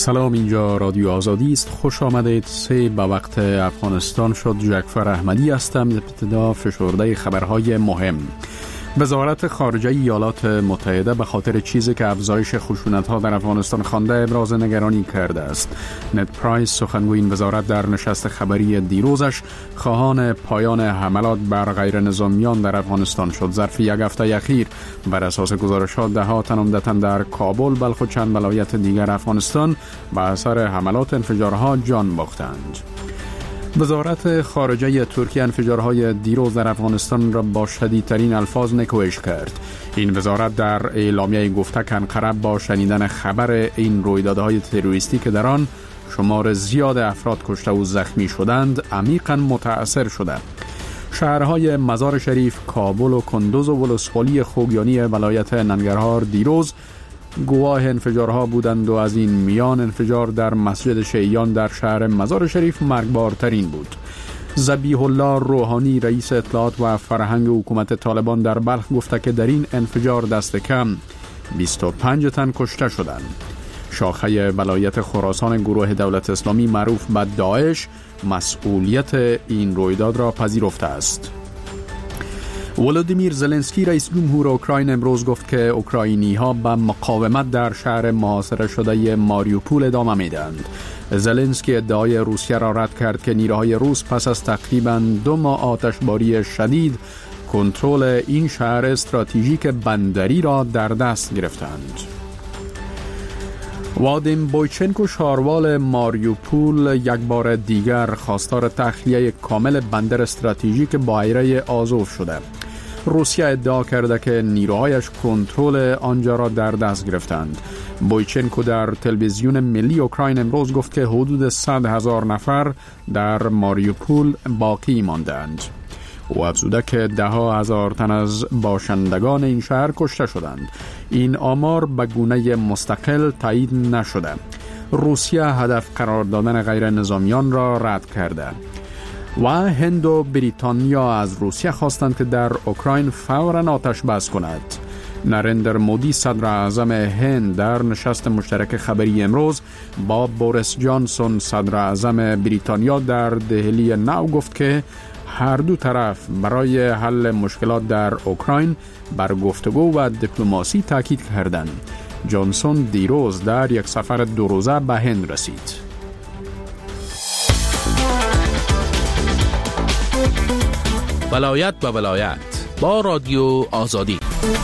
سلام، اینجا رادیو آزادی است. خوش آمدید. 3 به وقت افغانستان شد. جعفر احمدی هستم. ابتدا فشرده خبرهای مهم. وزارت خارجه ایالات متحده به خاطر چیزی که افزایش خشونت‌ها در افغانستان خوانده ابراز نگرانی کرده است. نت پرایس، سخنگوی این وزارت، در نشست خبری دیروزش خواهان پایان حملات بر غیر نظامیان در افغانستان شد. ظرف یک هفته اخیر بر اساس گزارشات ده‌ها تن عمدتاً در کابل، بلخ و چند ولایت دیگر افغانستان به اثر حملات انفجارها جان باختند. وزارت خارجه ترکیه انفجارهای دیروز در افغانستان را با شدیدترین الفاظ نکوهش کرد. این وزارت در اعلامیه گفته که انقره با شنیدن خبر این رویدادهای تروریستی که در آن شمار زیاد افراد کشته و زخمی شدند عمیقاً متأثر شده. شهرهای مزار شریف، کابل و کندوز و ولسوالی خوگیانی ولایت ننگرهار دیروز گواه انفجارها بودند و از این میان انفجار در مسجد شیعیان در شهر مزار شریف مرگبارترین بود. ذبیح الله روحانی، رئیس اطلاعات و فرهنگ حکومت طالبان، در بلخ گفته که در این انفجار دست کم 25 تن کشته شدند. شاخه ولایت خراسان گروه دولت اسلامی معروف به داعش مسئولیت این رویداد را پذیرفته است. ولودیمیر زلنسکی، رئیس جمهور اوکراین، امروز گفت که اوکراینی‌ها به مقاومت در شهر محاصره شده ماریوپول ادامه می‌دهند. زلنسکی ادعای روسیه را رد کرد که نیروهای روس پس از تقریباً 2 ماه آتشباری شدید کنترل این شهر استراتژیک بندری را در دست گرفتند. وادیم بویچنکو، شاروال ماریوپول، یک بار دیگر خواستار تخلیه کامل بندر استراتژیک بحیره آزوف شده. روسیه ادعا کرده که نیروهایش کنترل آنجا را در دست گرفتند. بویچنکو در تلویزیون ملی اوکراین امروز گفت که حدود 100,000 نفر در ماریوپول باقی ماندند. او افزوده که 10,000 تن از باشندگان این شهر کشته شدند. این آمار به گونه مستقل تایید نشده. روسیه هدف قرار دادن غیر نظامیان را رد کرده. و هند و بریتانیا از روسیه خواستند که در اوکراین فوراً آتش بس کند. نریندر مودی، صدر اعظم هند، در نشست مشترک خبری امروز با بوریس جانسون، صدر اعظم بریتانیا، در دهلی نو گفت که هر دو طرف برای حل مشکلات در اوکراین بر گفتگو و دیپلماسی تاکید کردند. جانسون دیروز در یک سفر 2 روزه به هند رسید. ولایت به ولایت با رادیو آزادی.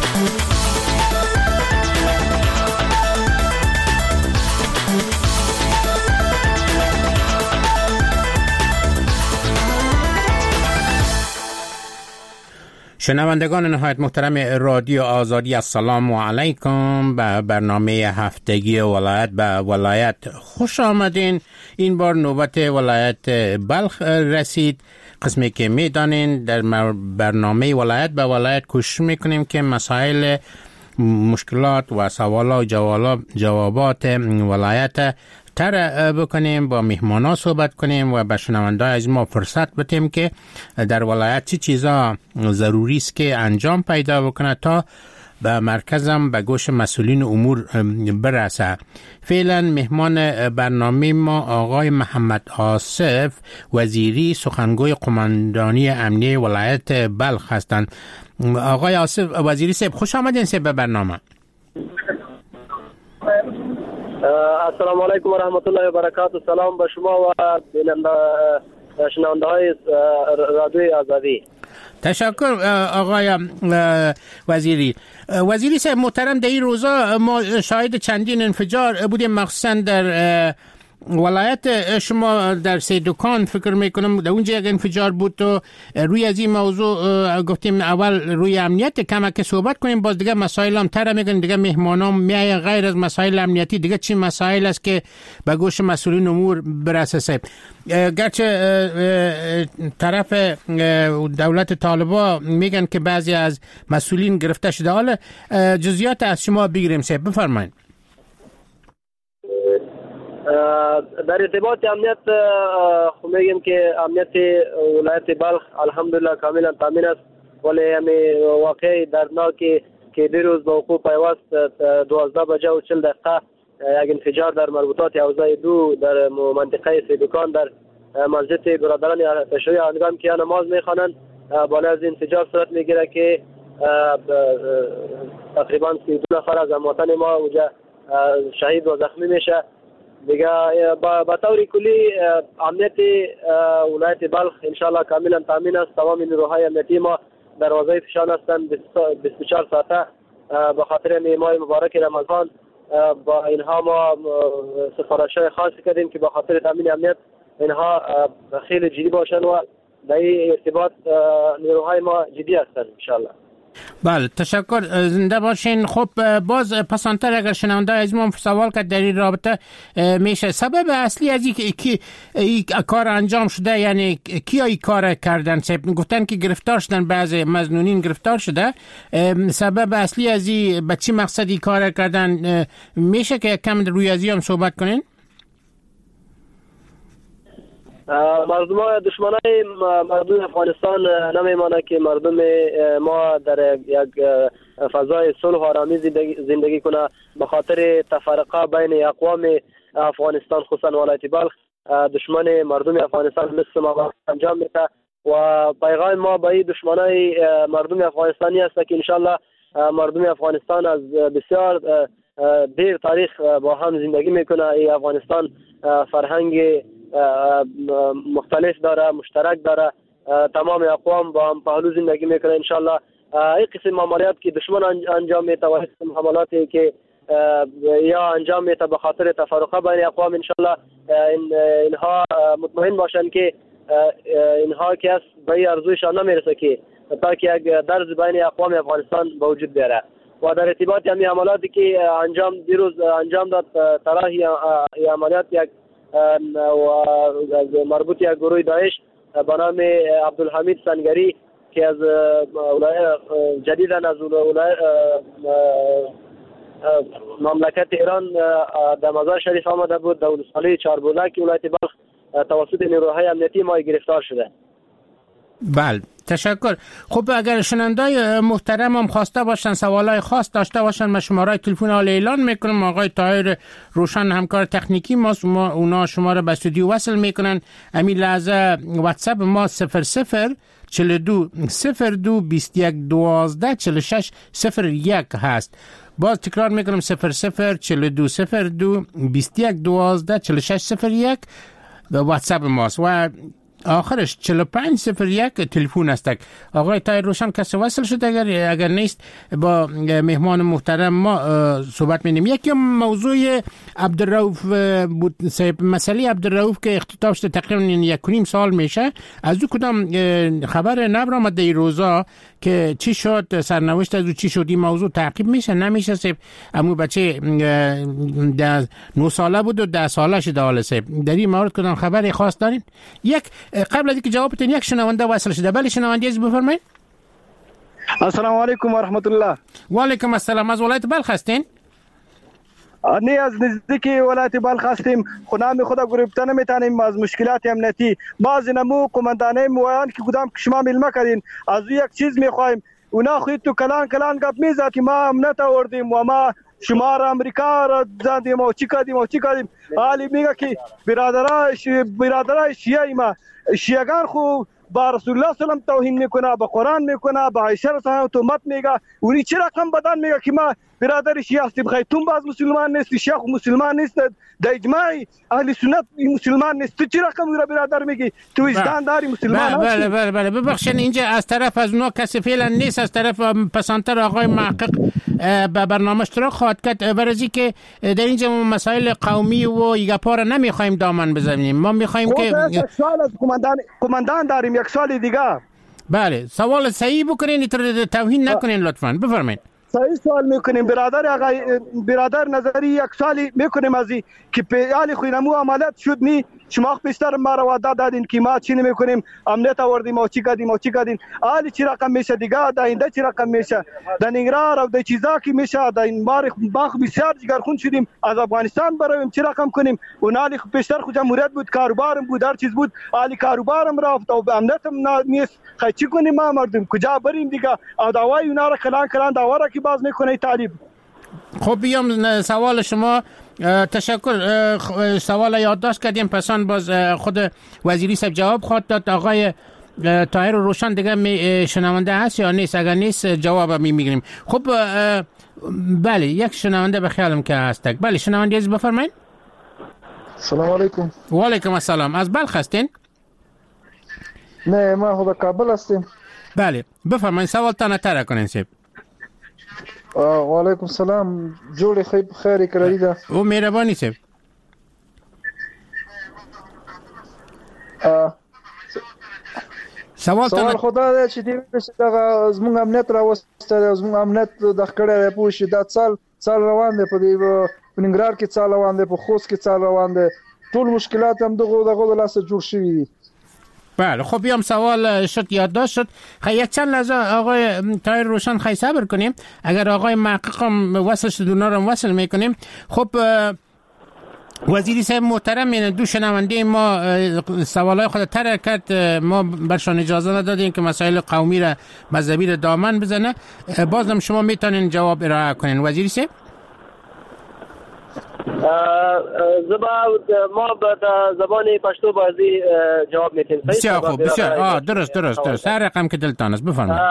شنوندگان نهایت محترم رادیو آزادی، السلام علیکم. به برنامه هفتگی ولایت به ولایت خوش آمدین. این بار نوبت ولایت بلخ رسید. قسمی که میدانین در برنامه ولایت به ولایت کوشش میکنیم که مسائل، مشکلات و سوالات و جوابات ولایت تر بکنیم، با مهمانا صحبت کنیم و به شنونده از ما فرصت بدیم که در ولایت چی چیزا ضروری است که انجام پیدا بکنه تا به مرکزم به گوش مسئولین امور برسه. فعلا مهمان برنامه ما آقای محمد آصف وزیری، سخنگوی قماندانی امنیه ولایت بلخ هستند. آقای آصف وزیری صاحب، خوش آمدین به برنامه. السلام علیکم و رحمت الله و برکاته. سلام به شما و شنونده های رادیوی آزادی. تشکر آقای وزیری. وزیری صاحب محترم، در این روزا ما شاهد چندین انفجار بودیم، مخصوصا در ولایت شما در سیدوکان فکر میکنم در اونجا یک انفجار بود. تو روی از این موضوع گفتیم اول روی امنیت کمک صحبت کنیم، باز دیگه مسائل هم تر میگن، دیگه مهمانام میای غیر از مسائل امنیتی دیگه چی مسائل است که به گوش مسئولین امور برسه. صاحب گرچه طرف دولت طالبا میگن که بعضی از مسئولین گرفته شده، حالا جزئیات از شما بگیریم. صاحب بفرمایید. در ارتباط امنیت میگیم که امنیت ولایت بلخ الحمدلله کاملا تامین است، ولی همین واقعی دردناکی که دیروز به وقوع پیوست 12 بجه و 40 دقیقه یک انفجار در مربوطات حوزه 2 در منطقه سیدکان در مسجد برادران ارتشایی هنگام که نماز میخوانند بالا از انفجار صورت میگیره که تقریبا 32 نفر از هموطن ما اونجا شهید و زخمی میشه. دیگه به طور کلی امنیت ولایت بلخ انشالله کاملا تامین است. تمام نیروهای امنیتی ما در وظایفشان هستند 24 ساعته به خاطر ماه مبارک رمضان. با اینها ما سفارش‌های خاصی کردیم که به خاطر تامین امنیت اینها خیلی جدی باشن و در این ارتباط نیروهای ما جدی هستند انشالله. بله تشکر، زنده باشین. خب باز پسانتر اگر شنونده از ما سوال کرد در این رابطه میشه سبب اصلی از این کار انجام شده، یعنی کیا این کار کردن؟ گفتن که گرفتار شدن، بعضی مظنونین گرفتار شده. سبب اصلی از این به چی مقصدی کار کردن میشه که کم روی از هم صحبت کنین؟ مردم دشمنای مردم افغانستان نمیمانه که مردم ما در یک فضای صلح و آرامی زندگی کنه. به خاطر تفرقه بین اقوام افغانستان خصوصا ولایت بلخ دشمن مردم افغانستان مثل ما انجام میده و پیغام ما به این دشمنای مردم افغانستانی است که انشالله مردم افغانستان از بسیار دیر تاریخ با هم زندگی میکنه. این افغانستان فرهنگ مختلف داره، مشترک داره، تمام اقوام با هم پهلو زندگی میکنه. انشالله این قسم عملیات که دشمن انجام میده و قسم حملاتی که یا انجام میده به خاطر تفرقه بین اقوام، انشالله اینها مطمئن باشن که اینها که از به ارزویشان نمیرسه که تا که یک درز بین اقوام افغانستان به وجود بیاره. و در ارتباط همین عملیاتی که دیروز انجام داد طرح عملیات یک و مربوط یک گروه داعش به نام عبدالحمید سنگری که از جدیداً از مملکت ایران در مزار شریف آمده بود، در ولسوالی چهاربولک ولایت بلخ توسط نیروهای امنیتی ما گرفتار شده. بله تشکر. خب اگر شنوندای محترم هم خواسته باشن سوالای خاص داشته باشن ما شماره تلفن حال اعلان میکنم. آقای طاهر روشن همکار تکنیکی ماست، اونا شما رو به استودیو وصل میکنن. همین لحظه واتساپ ما 00 42 02 21 12 46 01 هست. باز تکرار میکنم 00 42 02 21 12 46 01 واتساپ ماست و آخرش 4501 تلفن است. آقای طاهر روشن کسی وصل شد؟ اگر نیست با مهمان محترم ما صحبت می‌کنیم. یکی موضوع عبدالرؤوف بود، مسئله عبدالرؤوف که اختتام شده تقریبا 1.5 سال میشه. از او کدام خبر نبرآمد در روزا که چی شد، سرنوشت از او چی شد؟ این موضوع تعقیب میشه نمیشه؟ سیب امو بچه 9 ساله بود و 10 ساله شده حالا سیب در این مورد کدام خبری خاص دارین؟ یک قبل از اینکه جوابتون یک شنونده وصل شده. بله شنونده از بفرمایید. السلام علیکم و رحمت الله. و علیکم السلام. از ولایت بلخ هستین؟ نه از نزدیکی ولایت بلخ هستیم. خونام خدا گرفته نمیتونیم از مشکلات امنیتی. بعض نمو قماندانه مویان که کدام شما ملمه کردین از یک چیز میخوایم اونا خود تو کلان گپ میزد که ما امنیت آوردیم و ما شما را امریکا را زدیم و چی کردیم حالی میگه که برادرای شیعه ما شیعگان خو با رسول الله صلی الله علیه و توهین میکنه، با قرآن میکنه، با عایشه رسول تهمت میگه. اونی چرا کم بدن میگه که ما برادر شیعه هستیم. خیتون باز مسلمان نیست، شیخ مسلمان نیست، در اجماع اهل سنت مسلمان نیست. تو چرا کم برادر میگی؟ تو وجدان داری مسلمان؟ بله ببخشید اینجا از طرف از اونا کسی فعلا نیست. از طرف پسانتر آقای محقق به برنامه اشتراک خواهد کرد. برای که در اینجا مسائل قومی و گپا را نمیخوایم دامن بزنیم. ما میخوایم که سوال از قماندان داریم یک سال دیگه. بله سوال صحیح بکنین، توهین نکنین لطفاً. بفرمایید. صحیح سوال میکنیم برادر نظری یک سالی میکنیم از این که پیالی خوینمو عملیات شد نی شما بیشتر ما رو وعده دادین که ما چی نمیکنیم امنیت آوردیم و چی کردیم حالی چی رقم میشه دیگه در اینده چی رقم میشه در نگران و در چیزا که میشه در این باخ بسیار جگرخون شدیم از افغانستان برویم چی رقم کنیم اونالی بیشتر خود جمهوریت بود کاروبارم بود هر چیز بود حالی کاروبارم رفت و امنیتم نیست خیلی چی کنیم ما مردم کجا بریم دیگه او دعوای اونا را کلان دعوا را که باز میکنه طالب. خب بیام سوال شما. تشکر. سوال یادداشت کردیم، پسان باز خود وزیری صاحب جواب خواهد داد. آقای طاهر روشن دیگه شنونده هست یا نیست؟ اگر نیست جواب میگیریم. خب بله، یک شنونده به خیالم که هستک. بله شنونده از بفرمایید. سلام علیکم. و علیکم السلام. از بلخ هستین؟ نه، ما خود کابل هستیم. بله بفرمایید، سوال تا نتره کنین سیب. و علیکم السلام. جوړ خیر کړی دا. او مهرباني سیب. سوال خدا دې چې دې دا زموږ امنیت راوستل، زموږ امنیت د خکړې په شي دا څال روان دي، په دې ننګرهار کې څال روان دي، په خوست کې څال روان دي، ټول مشکلات هم دغه لاسه جوړ شوي دي. بله خب بیام سوال شد یادداشت شد. یک چند لحظه آقای طاهر روشن خیلی صبر کنیم. اگر آقای محقق هم وصل شد اونا رو وصل میکنیم. خب وزیری صاحب محترم، یعنی دو شنونده ما سوالای خود طرح کرد، ما برشان اجازه ندادیم که مسائل قومی را مذهبی را دامن بزنه. بازم شما میتونین جواب ارائه کنین وزیری صاحب. ما به زبان پشتو بازی جواب میتیم. بسیار خوب، بسیار درست هر رقم که دلتان است بفرمایید.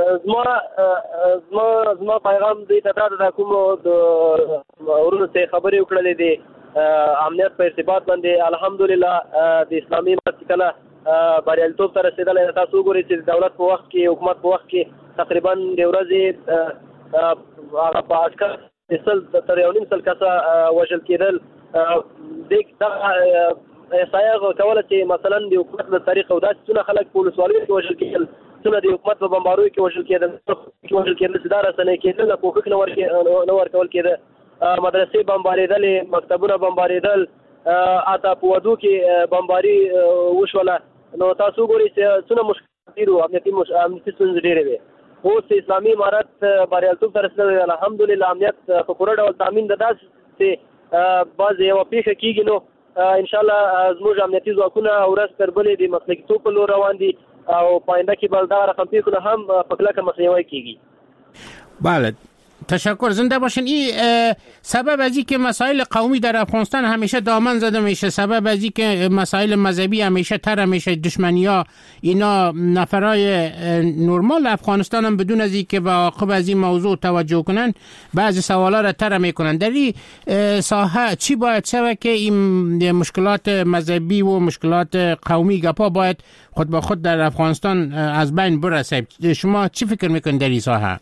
ما پیغام دې ته دا کوم ورونو ته خبرې وکړلې دي امنیت په ارتباط باندې. الحمدلله د اسلامي مسکله بریالیتوب ته رسیدلی. تاسو ګورئ چې دولت په وخت کې، حکومت په وخت کې تقریبا د ورځې هغه په عسکر تر یو نیم سل کسه وژل کېدل. دا احصایه کوله چې مثلا د حکومت له طریقه او داسې څونه خلک په ولسوالیو کې وژل کېدل، څونه د حکومت په بمباریو کې وژل کېدل چې دا رسنۍ کېدل، نه کوښښ نه ورکول کېده. مدرسې بمبارېدلې، مکتبونه بمبارېدل، حتی په ودو کې بمباري وشوله. نو تاسو ګورئ چې څونه مشکلات دي، امنیتي ستونزې ډېرې وې. اوس اسلامي امارت بریالیتوب ته رسېدلی. الحمدلله امنیت په پوره ډول تامین ده. داسې چې بعضې یوه پیښه کېږي نو انشاءالله زموږ امنیتي ځواکونه ورځ تر بلې د مسلکیتوب په لور روان دي او په آینده کې به دغه رقم پیښونه هم په کلکه مخنیوی کېږي. بله تشکر، زنده باشین. این سبب از این که مسائل قومی در افغانستان همیشه دامن زده میشه، سبب از این که مسائل مذهبی همیشه تر میشه، دشمنی ها اینا نفرای نرمال افغانستان هم بدون از این که واقع از این موضوع توجه کنن بعضی سوالا را تر میکنن. در این ساحه چی باید شود که این مشکلات مذهبی و مشکلات قومی گپا باید خود با خود در افغانستان از بین برسه؟ شما چی فکر میکنید در این ساحه؟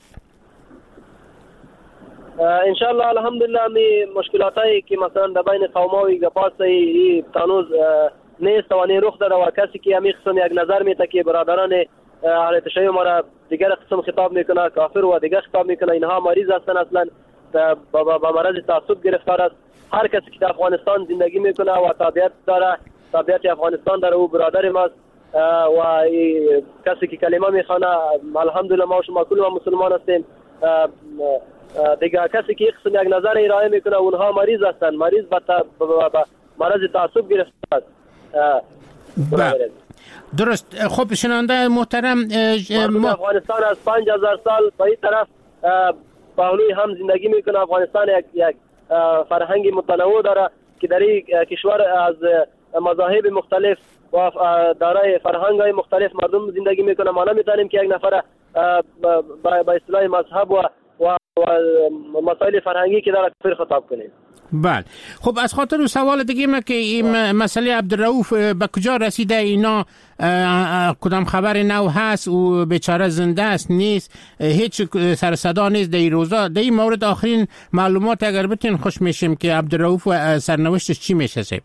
انشاءالله الحمدلله می مشکلاتایی که مثلا در بین قوماوی گپاسی تانوز نیست و رخ داره و کسی که همی قسم یک نظر میته که برادران اهل تشیع ما را دیگر قسم خطاب میکنه کافر و دیگر خطاب میکنه، اینها مریض هستن، اصلا با مرض تعصب گرفتار است. هر کسی که در افغانستان زندگی میکنه و تابعیت داره، تابعیت افغانستان داره، او برادر ماست و کسی که کلمه میخوانه الحمدلله ما و شما کل ما مسلمان هستیم. دیگه کسی که قسم یک نظر ارائه میکنه اونها مریض هستن، مریض با مرض تعصب گرفته است. درست. خب شنونده محترم، افغانستان از 5000 سال به این طرف پهلوی هم زندگی میکنه. افغانستان یک فرهنگ متنوع داره که در این کشور از مذاهب مختلف و دارای فرهنگ های مختلف مردم زندگی میکنه. ما نمیتونیم که یک نفر با اصطلاح مذهب و مسائل فرهنگی که داره کفر خطاب کنیم. بله خب از خاطر سوال دیگه ما که این مسئله عبدالرؤوف به کجا رسیده، اینا کدام خبر نو هست و بیچاره زنده است نیست، هیچ سر صدا نیست در این روزا. در این مورد آخرین معلومات اگر بتین خوش میشیم که عبدالرؤوف سرنوشتش چی میشه سیب؟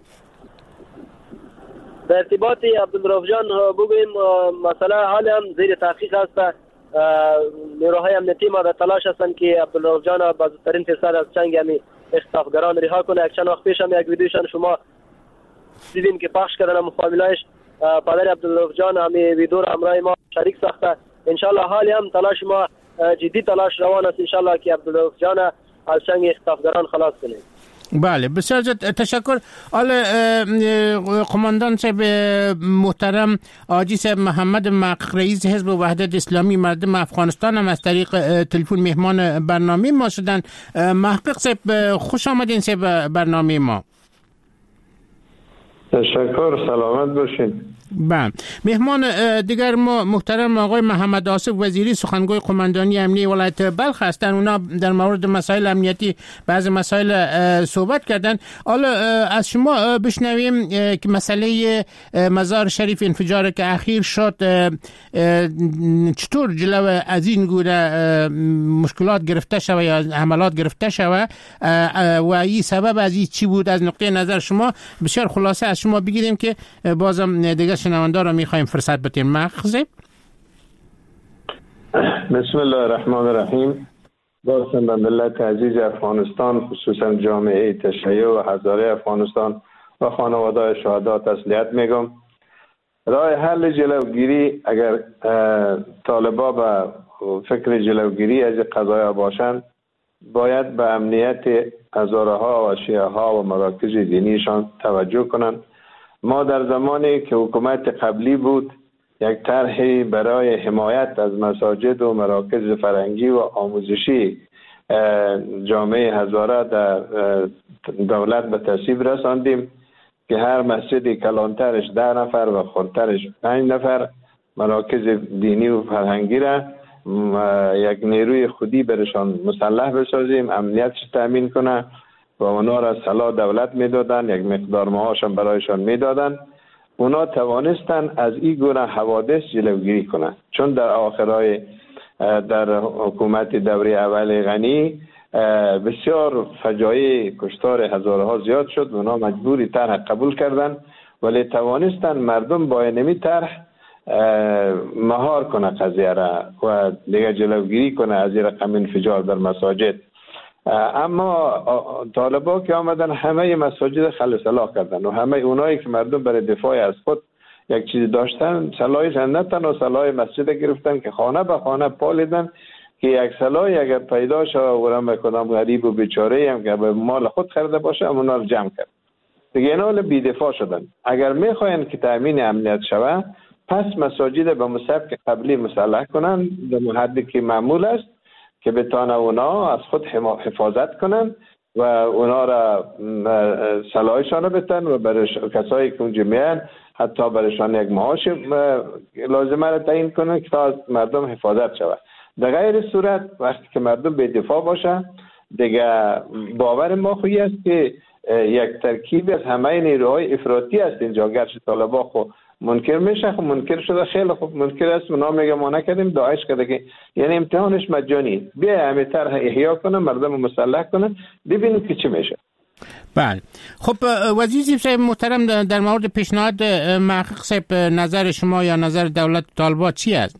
در ارتباط عبدالرؤوف جان بگویم مسئله حال هم زیر تحقیق است. نیروهای امنیتی ما در تلاش هستند که عبدالرؤوف جان با زودترین فرصت از چنگ همی اختطافگران رها کنه. یک چند وقت پیش هم یک ویدیوشان شما دیدین که پخش کردن مفاویلایش پدر عبدالرؤوف جان همی ویدیو را همراه ما شریک ساخته. انشالله حالی هم تلاش ما جدی تلاش روان است انشالله که عبدالرؤوف جان از چنگ اختطافگران خلاص کنیم. بله بسیار تشکر. حالا قماندان صاحب محترم حاجی صاحب محمد محقق رئیس حزب وحدت اسلامی مردم افغانستان هم از طریق تلفن مهمان برنامه ما شدن. محقق صاحب خوش آمدین صاحب برنامه ما. تشکر، سلامت باشین. بله. مهمان دیگر ما محترم آقای محمد آصف وزیری سخنگوی قماندانی امنیه ولایت بلخ هستند. اونا در مورد مسائل امنیتی بعض مسائل صحبت کردن. حالا از شما بشنویم که مسئله مزار شریف انفجار که اخیر شد چطور جلو از این گونه مشکلات گرفته شود یا حملات گرفته شود و این سبب از این چی بود؟ از نقطه نظر شما بسیار خلاصه از شما بگیریم که بازم دیگه شنونده را میخوایم فرصت بدیم. مخزب. بسم الله الرحمن الرحیم. بازم به ملت عزیز افغانستان خصوصا جامعه تشیع و هزاره افغانستان و خانواده شهدا تسلیت میگم. راه حل جلوگیری اگر طالبا به فکر جلوگیری از قضایا باشند باید به امنیت هزاره ها و شیعه ها و مراکز دینیشان توجه کنند. ما در زمانی که حکومت قبلی بود یک طرحی برای حمایت از مساجد و مراکز فرهنگی و آموزشی جامعه هزاره در دولت به تصویب رساندیم که هر مسجدی کلانترش 10 نفر و خردترش 5 نفر مراکز دینی و فرهنگی را یک نیروی خودی برشان مسلح بسازیم، امنیتش تأمین کنه و اونا را سلاح دولت میدادن، یک مقدار ماهاشان برایشان میدادن. اونا توانستن از این گونه حوادث جلوگیری کنند، چون در آخرای در حکومت دوره اول غنی بسیار فجایع کشتار هزاره ها زیاد شد. اونا مجبوری طرح قبول کردن ولی توانستن مردم با اینمی طرح مهار کنه قضیه را و دیگه جلوگیری کنه از این رقم انفجار در مساجد. اما طالبا که آمدن همه مساجد خل سلاح کردن و همه اونایی که مردم برای دفاع از خود یک چیز داشتن سلاحش نه تنها سلاح مسجد گرفتن که خانه به خانه پالیدن که یک سلاح اگر پیدا شد ورم کدام غریب و بیچاره هم که به مال خود خریده باشه اونا رو جمع کرد. دیگه اینا بی دفاع شدن. اگر میخواین که تامین امنیت شود پس مساجد به مسبک قبلی مسلح کنن در حدی که معمول است که بتانه اونا از خود حفاظت کنن و اونا را سلاحشان رو بتن و برای کسایی که اونجا میان حتی برایشان یک معاش لازمه را تعیین کنن که تا از مردم حفاظت شود. در غیر صورت وقتی که مردم به دفاع باشه دیگه باور ما خویی است که یک ترکیب از همه نیروهای افراطی است اینجا. گرچه طالبا خو منکر میشه، خب منکر شده خیلی خوب منکر است، اونا میگه ما نکردیم، داعش کرده که یعنی امتحانش مجانی. بیا همه طرح احیا کنه، مردم مسلح کنه، ببینیم که چی میشه. بله خب وزیر صاحب محترم در مورد پیشنهاد محقق صاحب نظر شما یا نظر دولت طالبان چی است؟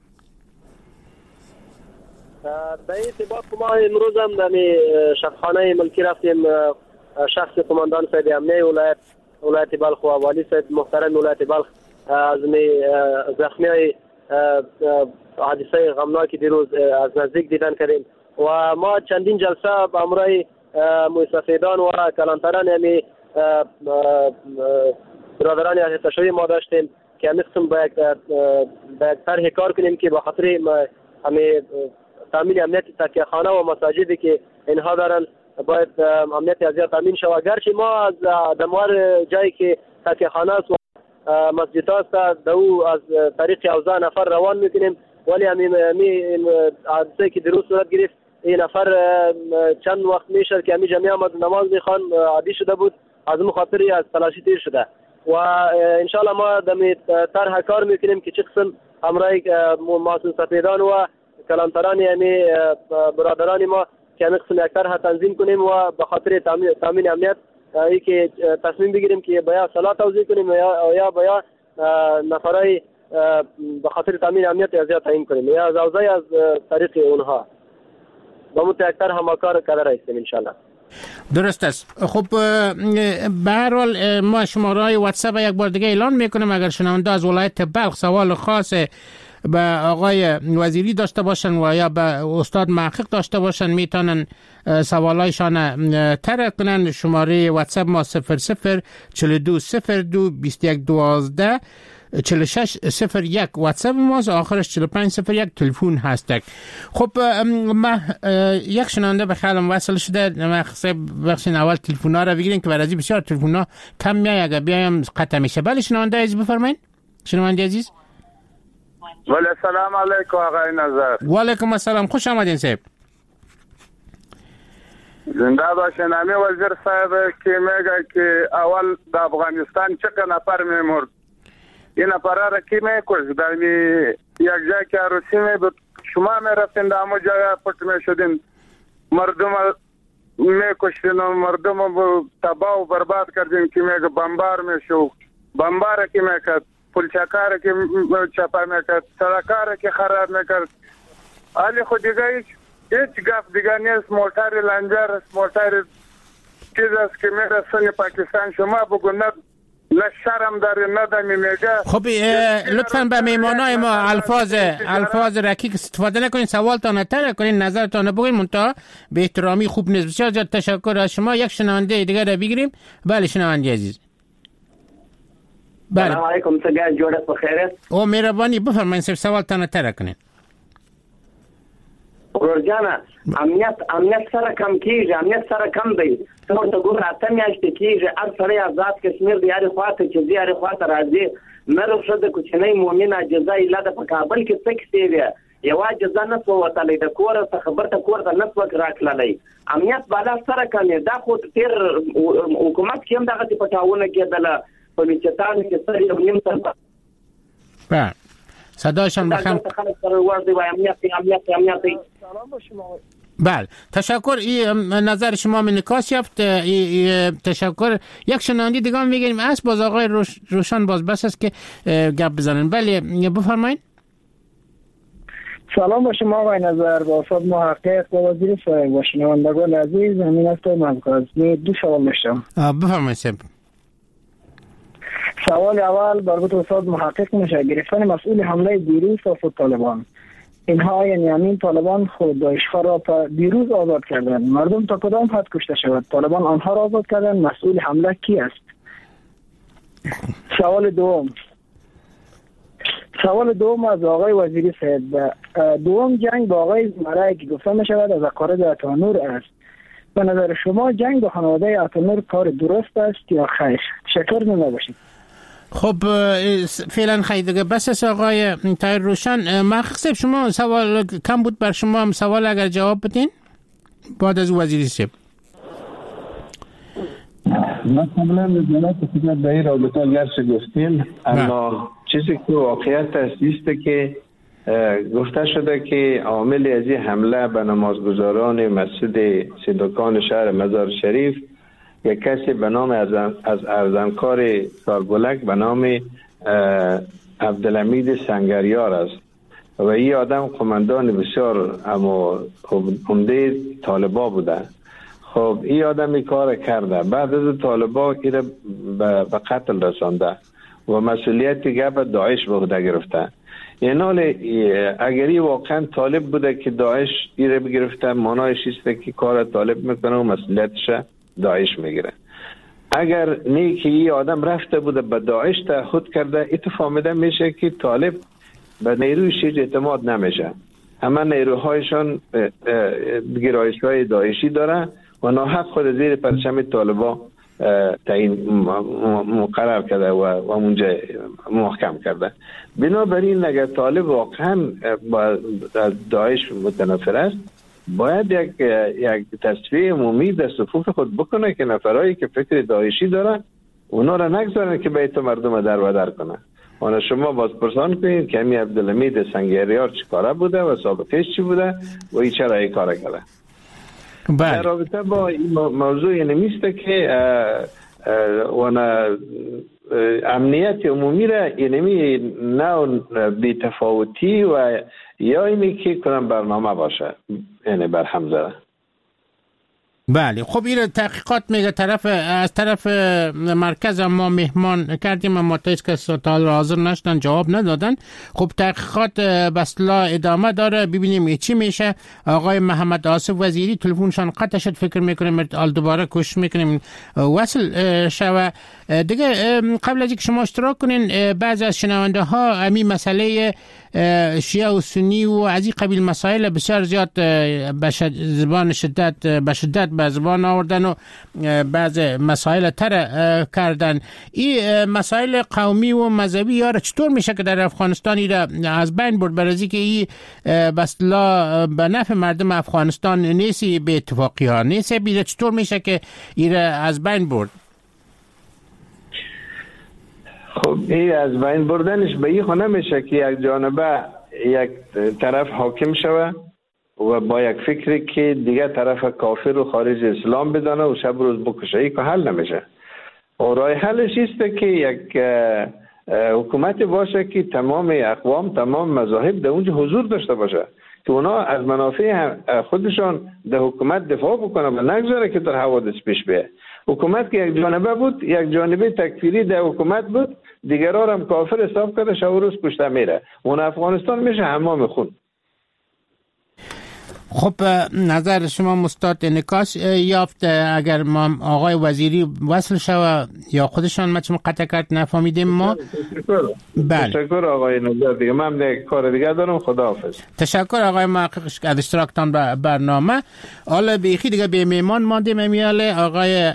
به اعتبار ما امروز هم در شفخانه ملکی رفتیم شخص قماندان صاحب امنیه ولایت بلخ و والی صاحب محترم ولایت بلخ از زخمی های حادثه غمناکی دیروز از نزدیک دیدن کردیم و ما چندین جلسه با امرای موسفیدان و کلانتران یعنی برادران ارتشایی ما داشتیم که همین قسم با یک طرح کار کنیم که با خاطر همین تامین امنیت تکیه خانه و مساجدی که اینها دارن باید امنیت از تامین شود. گرچه ما از دموار جایی که تکیه خانه است و مسجد است دو از طریق 11 نفر روان میکنیم ولی همین حادثه که دیروز صورت گرفت این نفر چند وقت میشه که همین جمعی آمد نماز میخوان عادی شده بود از اون خاطری از تلاشی تیر شده و انشالله ما دمی طرح کار میکنیم که چه قسم همراه محسن سفیدان و کلانتران یعنی برادران ما که همین قسم یک طرح تنظیم کنیم و به خاطر تامین امنیت ای که تصمیم بگیریم که باید سلاح توزیع کنیم یا باید نفرای به خاطر تامین امنیت از تعیین کنیم یا زوزای از طریق اونها با متأکد همکار کار هستیم انشالله. درست است. خب به هر حال ما شماره های واتساپ یک بار دیگه اعلان میکنیم اگر شنونده از ولایت بلخ سوال خاص به آقای وزیری داشته باشن و یا به استاد محقق داشته باشن میتونن سوالایشان طرح کنن. شماره واتساپ ما 00 42 02 21 12 4601 واتساپ ماست، آخرش 4501 تلفن هست. خب ما یک شنونده به خیالم وصل شده، ما خصه بخشین اول تلفن ها رو بگیریم که برای بسیار تلفن ها کم میای اگر بیایم قطع میشه. بله شنونده عزیز بفرمایید. شنونده عزیز ولی سلام علیکم آقای نظر. و علیکم السلام، خوش آمدین صاحب. زنده باشین. امی وزیر صاحب که میگه که اول در افغانستان چه نفر میمرد، این نفره را کی میکشت؟ در یک جای که عروسی می شما میرفتین در همون جای پت میشدین، مردم میکشتین و مردم تباه و برباد کردین. که میگه بمبار میشو، بمبار که میکرد، پلچکار که چپا میکرد، سرکار که خراب میکرد. حالی خود دیگه هیچ گفت دیگه نیست. موتر لنجر است، موتر چیز است که میرسونی پاکستان. شما بگو نه شرم داری ندمی میگه. خب لطفاً به میمانای ما الفاظ رکیک استفاده نکنین، سوالتان طرح کنین، نظرتان بگوین، منتها به احترامی خوب نیست. بسیار زیاد تشکر از شما. یک شنونده دیگر را بگیریم. بله شنونده عزیز. سلام علیکم، سگاه جوڑت بخیره. او مهربانی بفرمایید سوالتان طرح کنین. ورجانا امنیت سره کم کیږي، امنیت سره کم دی. څو ته ګور راته میاشتې کیږي هر سړی آزاد کشمیر د یاري خواته چې د یاري خواته راځي. مې شو د کوچنۍ مؤمنه جزا اله د کابل کې څه کیږي یو جزا نه سو وتلې د کور څخه خبر ته کور ته نس وک راکللې. امنیت بالا سره کم دا خو تیر حکومت کې هم دغه پټاونه کېدل په میچتان کې سره یو نیم سره. بله صدایشان بخم. بله تشکر. این نظر شما منعکاس یافت. تشکر. یک شنونده دیگه میگیم است باز آقای روشن باز بس است که گپ بزنن. بله بفرمایید. سلام با شما آقای نظر، با استاد محقق و وزیر صاحب و شنوندگان عزیز. همین است من دو سوال داشتم. بفرمایید. سوال اول برای استاد محقق میشه گرفتن مسئول حمله دیروز توسط طالبان. اینها یعنی طالبان خود داعش‌ها را دیروز آزاد کردند. مردم تا کدام حد کشته شود طالبان آنها را آزاد کردند؟ مسئول حمله کی است؟ سوال دوم از آقای وزیری صاحب. دوم جنگ با آقای زمره که گفته می شود از اقارب اتانور است. به نظر شما جنگ با خانواده اتانور کار درست است یا خیر؟ شکر نباشید. خب فعلا خیلی دیگه بس است آقای طاهر روشن. محقق شما سوال کم بود بر شما هم سوال اگر جواب بدین بعد از وزیری صاحب. من قبلا نظرات فکر به این رابطه گرچه گفتیم، اما چیزی که واقعیت است که گفته شده که عامل از این حمله به نمازگزاران مسجد صدوقان شهر مزار شریف یک کسی به نام از ارزانکار ساربلک به نام عبدالحمید سنگریار است و این آدم قماندان بسیار عمده طالبا بوده. خب این آدم این کار کرده، بعد از طالبا ایره به قتل رسانده و مسئولیت گپ داعش به عهده گرفته. این حال اگری واقعا طالب بوده که داعش ایره بگرفته، معنایش است که کار طالب میکنه و مسئولیتش داعش میگیره. اگر نه که این آدم رفته بوده به داعش تعهد کرده، اتفاقیده میشه که طالب به نیرویش اعتماد نمیشه. همه نیروهایشان گرایش‌های داعشی داره و ناحق خود زیر پرچم طالبا تعیین مقرر کرده و اونجا محکم کرده. بنابراین اگر طالب واقعا با داعش متنفر است، باید یک تصفیه عمومی در صفوف خود بکنه که نفرایی که فکر داعشی دارن اونا را نگذارن که بیت مردم در و در کنه. وانا شما بازپرسان کنید که همی عبدالحمید سنگریار چی کاره بوده و سابقش چی بوده و ای چرا ای کاره کرده. در رابطه با این موضوع نمیسته که وانا امنیت عمومی را اینمی نوع بی‌تفاوتی و یا اینی که کنم برنامه باشه، یعنی برهم زده. بله خب این تحقیقات میگه از طرف مرکز ما مهمان کردیم اما تا هیچ کس تا حاضر نشدن جواب ندادن. خب تحقیقات بسلا ادامه داره، ببینیم چی میشه. آقای محمد آصف وزیری تلفنشان قطع شد، فکر میکنیم دوباره کوشش میکنیم وصل شوه دیگه. قبل از اینکه شما اشتراک کنین بعضی از شنونده ها امی مسئله شیعه و سنی و از این قبیل مسائل بسیار زیاد به شدت به زبان آوردن و بعض مسائل تر کردن. این مسائل قومی و مذهبی یاره چطور میشه که در افغانستان از بین برد؟ برای که این بسلا به نفع مردم افغانستان نیستی، به اتفاقی ها نیستی، بیده چطور میشه که این از بین برد؟ خب این از بین بردنش به این خونه میشه که یک جانبه یک طرف حاکم شوه و با یک فکری که دیگه طرف کافر و خارج اسلام بدانه و شب روز بکشه. این که حل نمیشه. و راه حلش است که یک حکومت باشه که تمام اقوام، تمام مذاهب در اونجا حضور داشته باشه که اونا از منافع خودشان در حکومت دفاع بکنه و نگذاره که در حوادث پیش بیه. حکومت که یک جانبه بود، یک جانبه تکفیری در حکومت بود، دیگران هم کافر حساب کرده، شب و روز کشته میره. اون افغانستان میشه حمام خون. خب نظر شما مستاد انعکاس یافت؟ اگر ما آقای وزیری وصل شوه یا خودشان ما چون قطع کرد نفهمیدیم ما. بله تشکر آقای نظر دیگه، من یک کار دیگه دارم. خداحافظ. تشکر آقای محقق از اشتراکتان به برنامه. حالا بیخی دیگه به میمان ماندیم امیاله آقای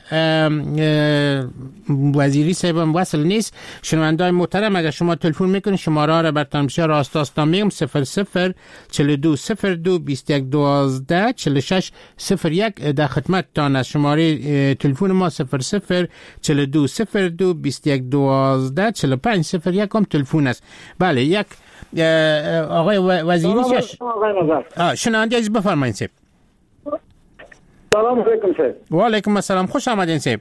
وزیری صاحب وصل نیست. شنوندای محترم اگر شما تلفن میکنید شماره را براتون بسیار راست میگم 00 42 02 21 12 46 01 در خدمت تان از. شماره تلفن ما 00 42 02 21 12 45 01 هم تلفن است. بله یک آقای وزیری شنونده عزیز بفرمایید سیب. سلام علیکم سیب. و علیکم السلام، خوش آمدین سیب.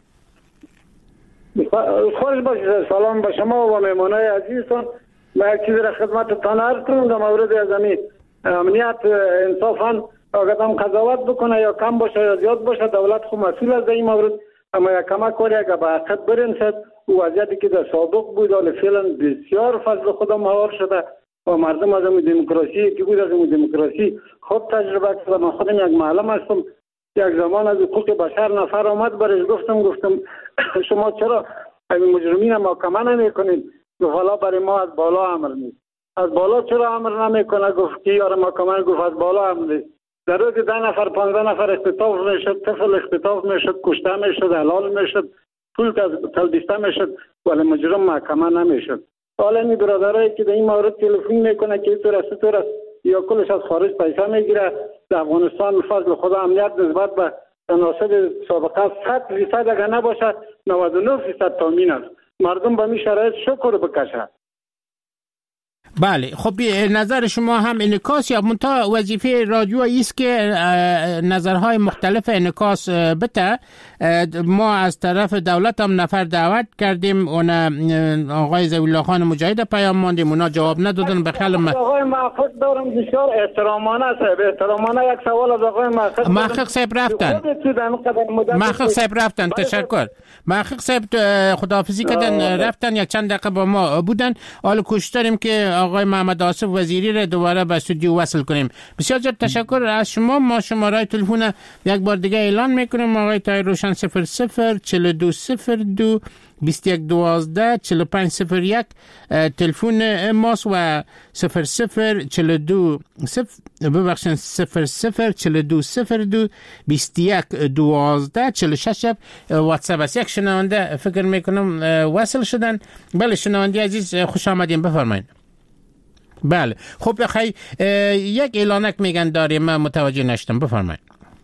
خوش باشید. سلام به شما و مهمانای عزیزتان. من یک چیزی را خدمتتان عرض کنم در مورد از امنیت. انصافاً اگر قضاوت بکنه یا کم باشه یا زیاد باشه، دولت خود مسئول است در این مورد، اما یک کمک کاری اگر به حقیقت برسد وضعیتی که در سابق بود حالا فعلا بسیار فضل خودم مهار شده و مردم از این دموکراسی که بود از این دموکراسی خود تجربه کرده. من خودم یک معلم هستم، یک زمان از حقوق بشر نفر آمد برش گفتم شما چرا این مجرمین محاکمه نمیکنید؟ گفت حالا برای ما از بالا امر نیست. از بالا چرا امر نمیکنه؟ گفت کی یار محاکمه؟ گفت از بالا امر نیست. در روز 10 نفر 15 نفر اختطاف میشد، طفل اختطاف میشد، کشته میشد، حلال میشد، پول تلبیسته میشد، ولی مجرم محاکمه نمیشد. حالا این برادرایی که در این مورد تلفن میکنه که اینطور است یا کلش از خارج پیسه میگیره، در افغانستان فضل خدا امنیت نسبت به تناسب سابقه 100% اگر نباشه 99% تامین است. مردم به این شرایط شکر بکشه. بله خب نظر شما هم انعکاس یا منتها وظیفه رادیو است که نظرهای مختلف انعکاس بده. ما از طرف دولت هم نفر دعوت کردیم، اون آقای ضوی‌الله خان مجاهد پیام ماندیم، اونا جواب ندادن. به خیال آقای محقق دارم بسیار احترامانه صاحب، احترامانه یک سوال از آقای محقق صاحب رفتن. محقق صاحب رفتن. تشکر. محقق صاحب خداحافظی کردن رفتن، یک چند دقیقه با ما بودن. حالا کوشش داریم که آقای محمد آصف وزیری را دوباره به استودیو وصل کنیم. بسیار زیاد تشکر از شما. ما شماره تلفن یک بار دیگه اعلان میکنیم. آقای طاهر روشن 00 42 02 21 12 45 01 تلفن ماست و 00 42 42 02 21 12 46 واتساپ است. یک شنونده فکر میکنم وصل شدن. بله شنونده عزیز خوش آمدین، بفرمایید. بله خب بخی یک اعلانک میگن داریم، من متوجه نشدم، بفرمایید.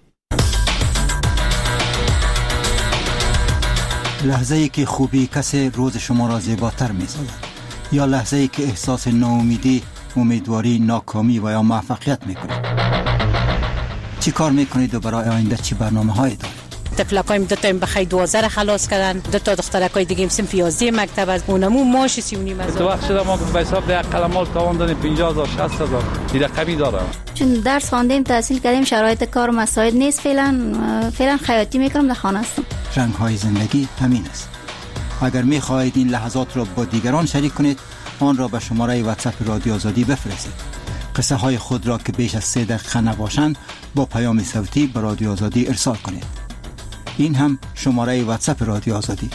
لحظه ای که خوبی کسی روز شما را زیباتر می‌سازد یا لحظه ای که احساس ناامیدی، امیدواری، ناکامی و یا موفقیت میکنید. چی کار میکنید و برای آینده چی برنامه هایی دارید؟ طفلکایم دو تا بخای 12 خلاص کردن، دو تا دخترکای دیگه صنف 11 مکتب از اونمو ماش 39,000. تو وقت شده ما به حساب ده قلمال تاوان دادیم 50,000 60,000 این رقمی داره. چون درس خواندیم تحصیل کردیم شرایط کار مساعد نیست، فعلا خیاطی میکنم در خانه هستم. رنگ های زندگی همین است. اگر می خواهید این لحظات را با دیگران شریک کنید آن را به شماره واتساپ رادیو آزادی بفرستید. قصه های خود را که بیش از 3 دقیقه نباشند با پیام صوتی به رادیو آزادی ارسال کنید. این هم شماره واتساپ رادیو آزادی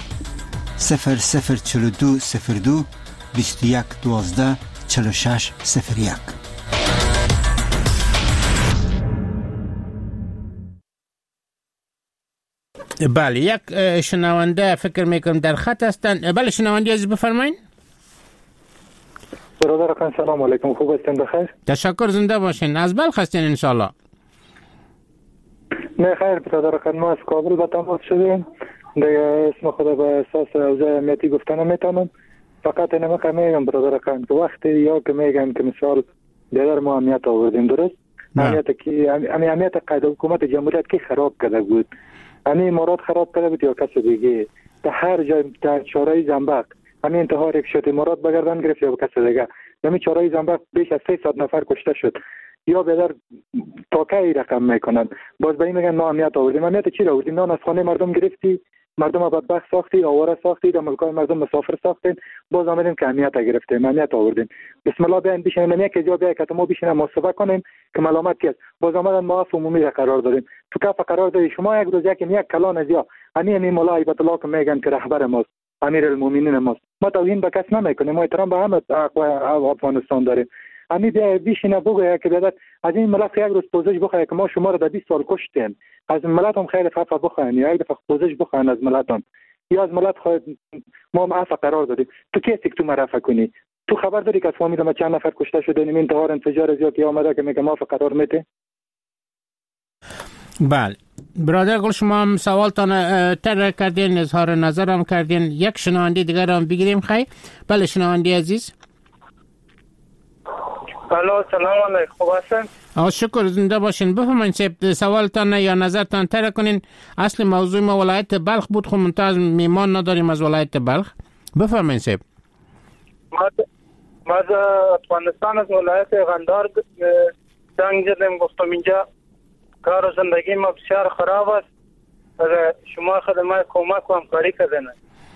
0042 02 21 12 46 01. بله، یک شنونده فکر میکنم در خط هستند. بله شنونده عزیز بفرمایید. برادر خان سلام علیکم، خوب هستین؟ بخیر؟ تشکر، زنده باشین. از بلخ هستین ان شاء الله؟ نه خیر برادر خان، ما از کابل به تماس شدیم. دیگه اسم خدا به اساس اوضاع امنیتی گفتن نمیتونم. فقط اینم که میگم برادر خان که وقتی یا که میگم که مثال دیگر ما امنیت آوردیم، درست؟ امنیت که امنیت قید حکومت جمهوریت که خراب کرده بود، همین مراد خراب کرده بود یا کس دیگه؟ در هر جای در چهارراه زنبق همین انتحار یک شد، مراد بگردن گرفت یا کس دیگه. همین چهارراه زنبق بیش از 300 نفر کشته شد. یا بدر تاکه رقم میکنن، باز به این میگن ما امنیت آوردیم. امنیت چی آوردیم؟ نان از خانه مردم گرفتی، مردم بدبخت ساختی، آواره ساختی، در ملکای مردم مسافر ساختین، باز آمدیم که امنیت گرفتیم، امنیت آوردیم. بسم الله بیاین بشینیم نمیه که جا بیای که ما بشینیم محاسبه کنیم که ملامت کیست. باز آمدن معاف عمومی را قرار دادیم. تو کف قرار دادی شما یک روز یک کلان از یا همین مولا هیبت الله که میگن که رهبر ماست، امیرالمومنین ماست. ما توهین به کس نمیکنیم، ما احترام به همه افغانستان داریم. امی بیشینه بگویه که بیادر از این ملت یک روز پوزش بخواهی که ما شما رو در 20 سال کشتیم، از ملت هم خیلی خفه بخواهین یا یک دفعه پوزش بخواهین از ملت هم، یا از ملت ما عفو قرار دادیم. تو کسی که تو مرفع کنی؟ تو خبر داری که از فامیل ما چند نفر کشته شده؟ این انتحار انفجار زیاد یا آمده که میگه ما عفو قرار میده؟ بله برادر گل، شما هم سوالتان تر کردین، اظهار نظر هم کردین. یک شنونده دیگر هم بگیریم. خیلی بله شنونده عزیز. الو سلام علیکم، خوب هستین؟ شکر، زنده باشین. بفرمایید سوالتان یا نظرتان تر کنین. اصل موضوع ما ولایت بلخ بود، خب منتظر میمان نداریم از ولایت بلخ. بفرمایید سیب. ما از افغانستان از ولایت غندار زنگ زدم، گفتم اینجا کار و زندگی ما بسیار خراب است، شما خدمات کمک و همکاری کردین.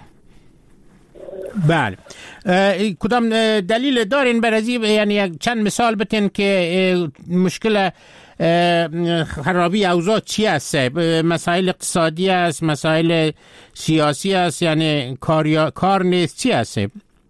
بله، کدام دلیل دارین بر از این؟ یعنی چند مثال بتین که مشکل خرابی اوضاع چی است؟ مسائل اقتصادی است، مسائل سیاسی است، یعنی کار نیست، چی است؟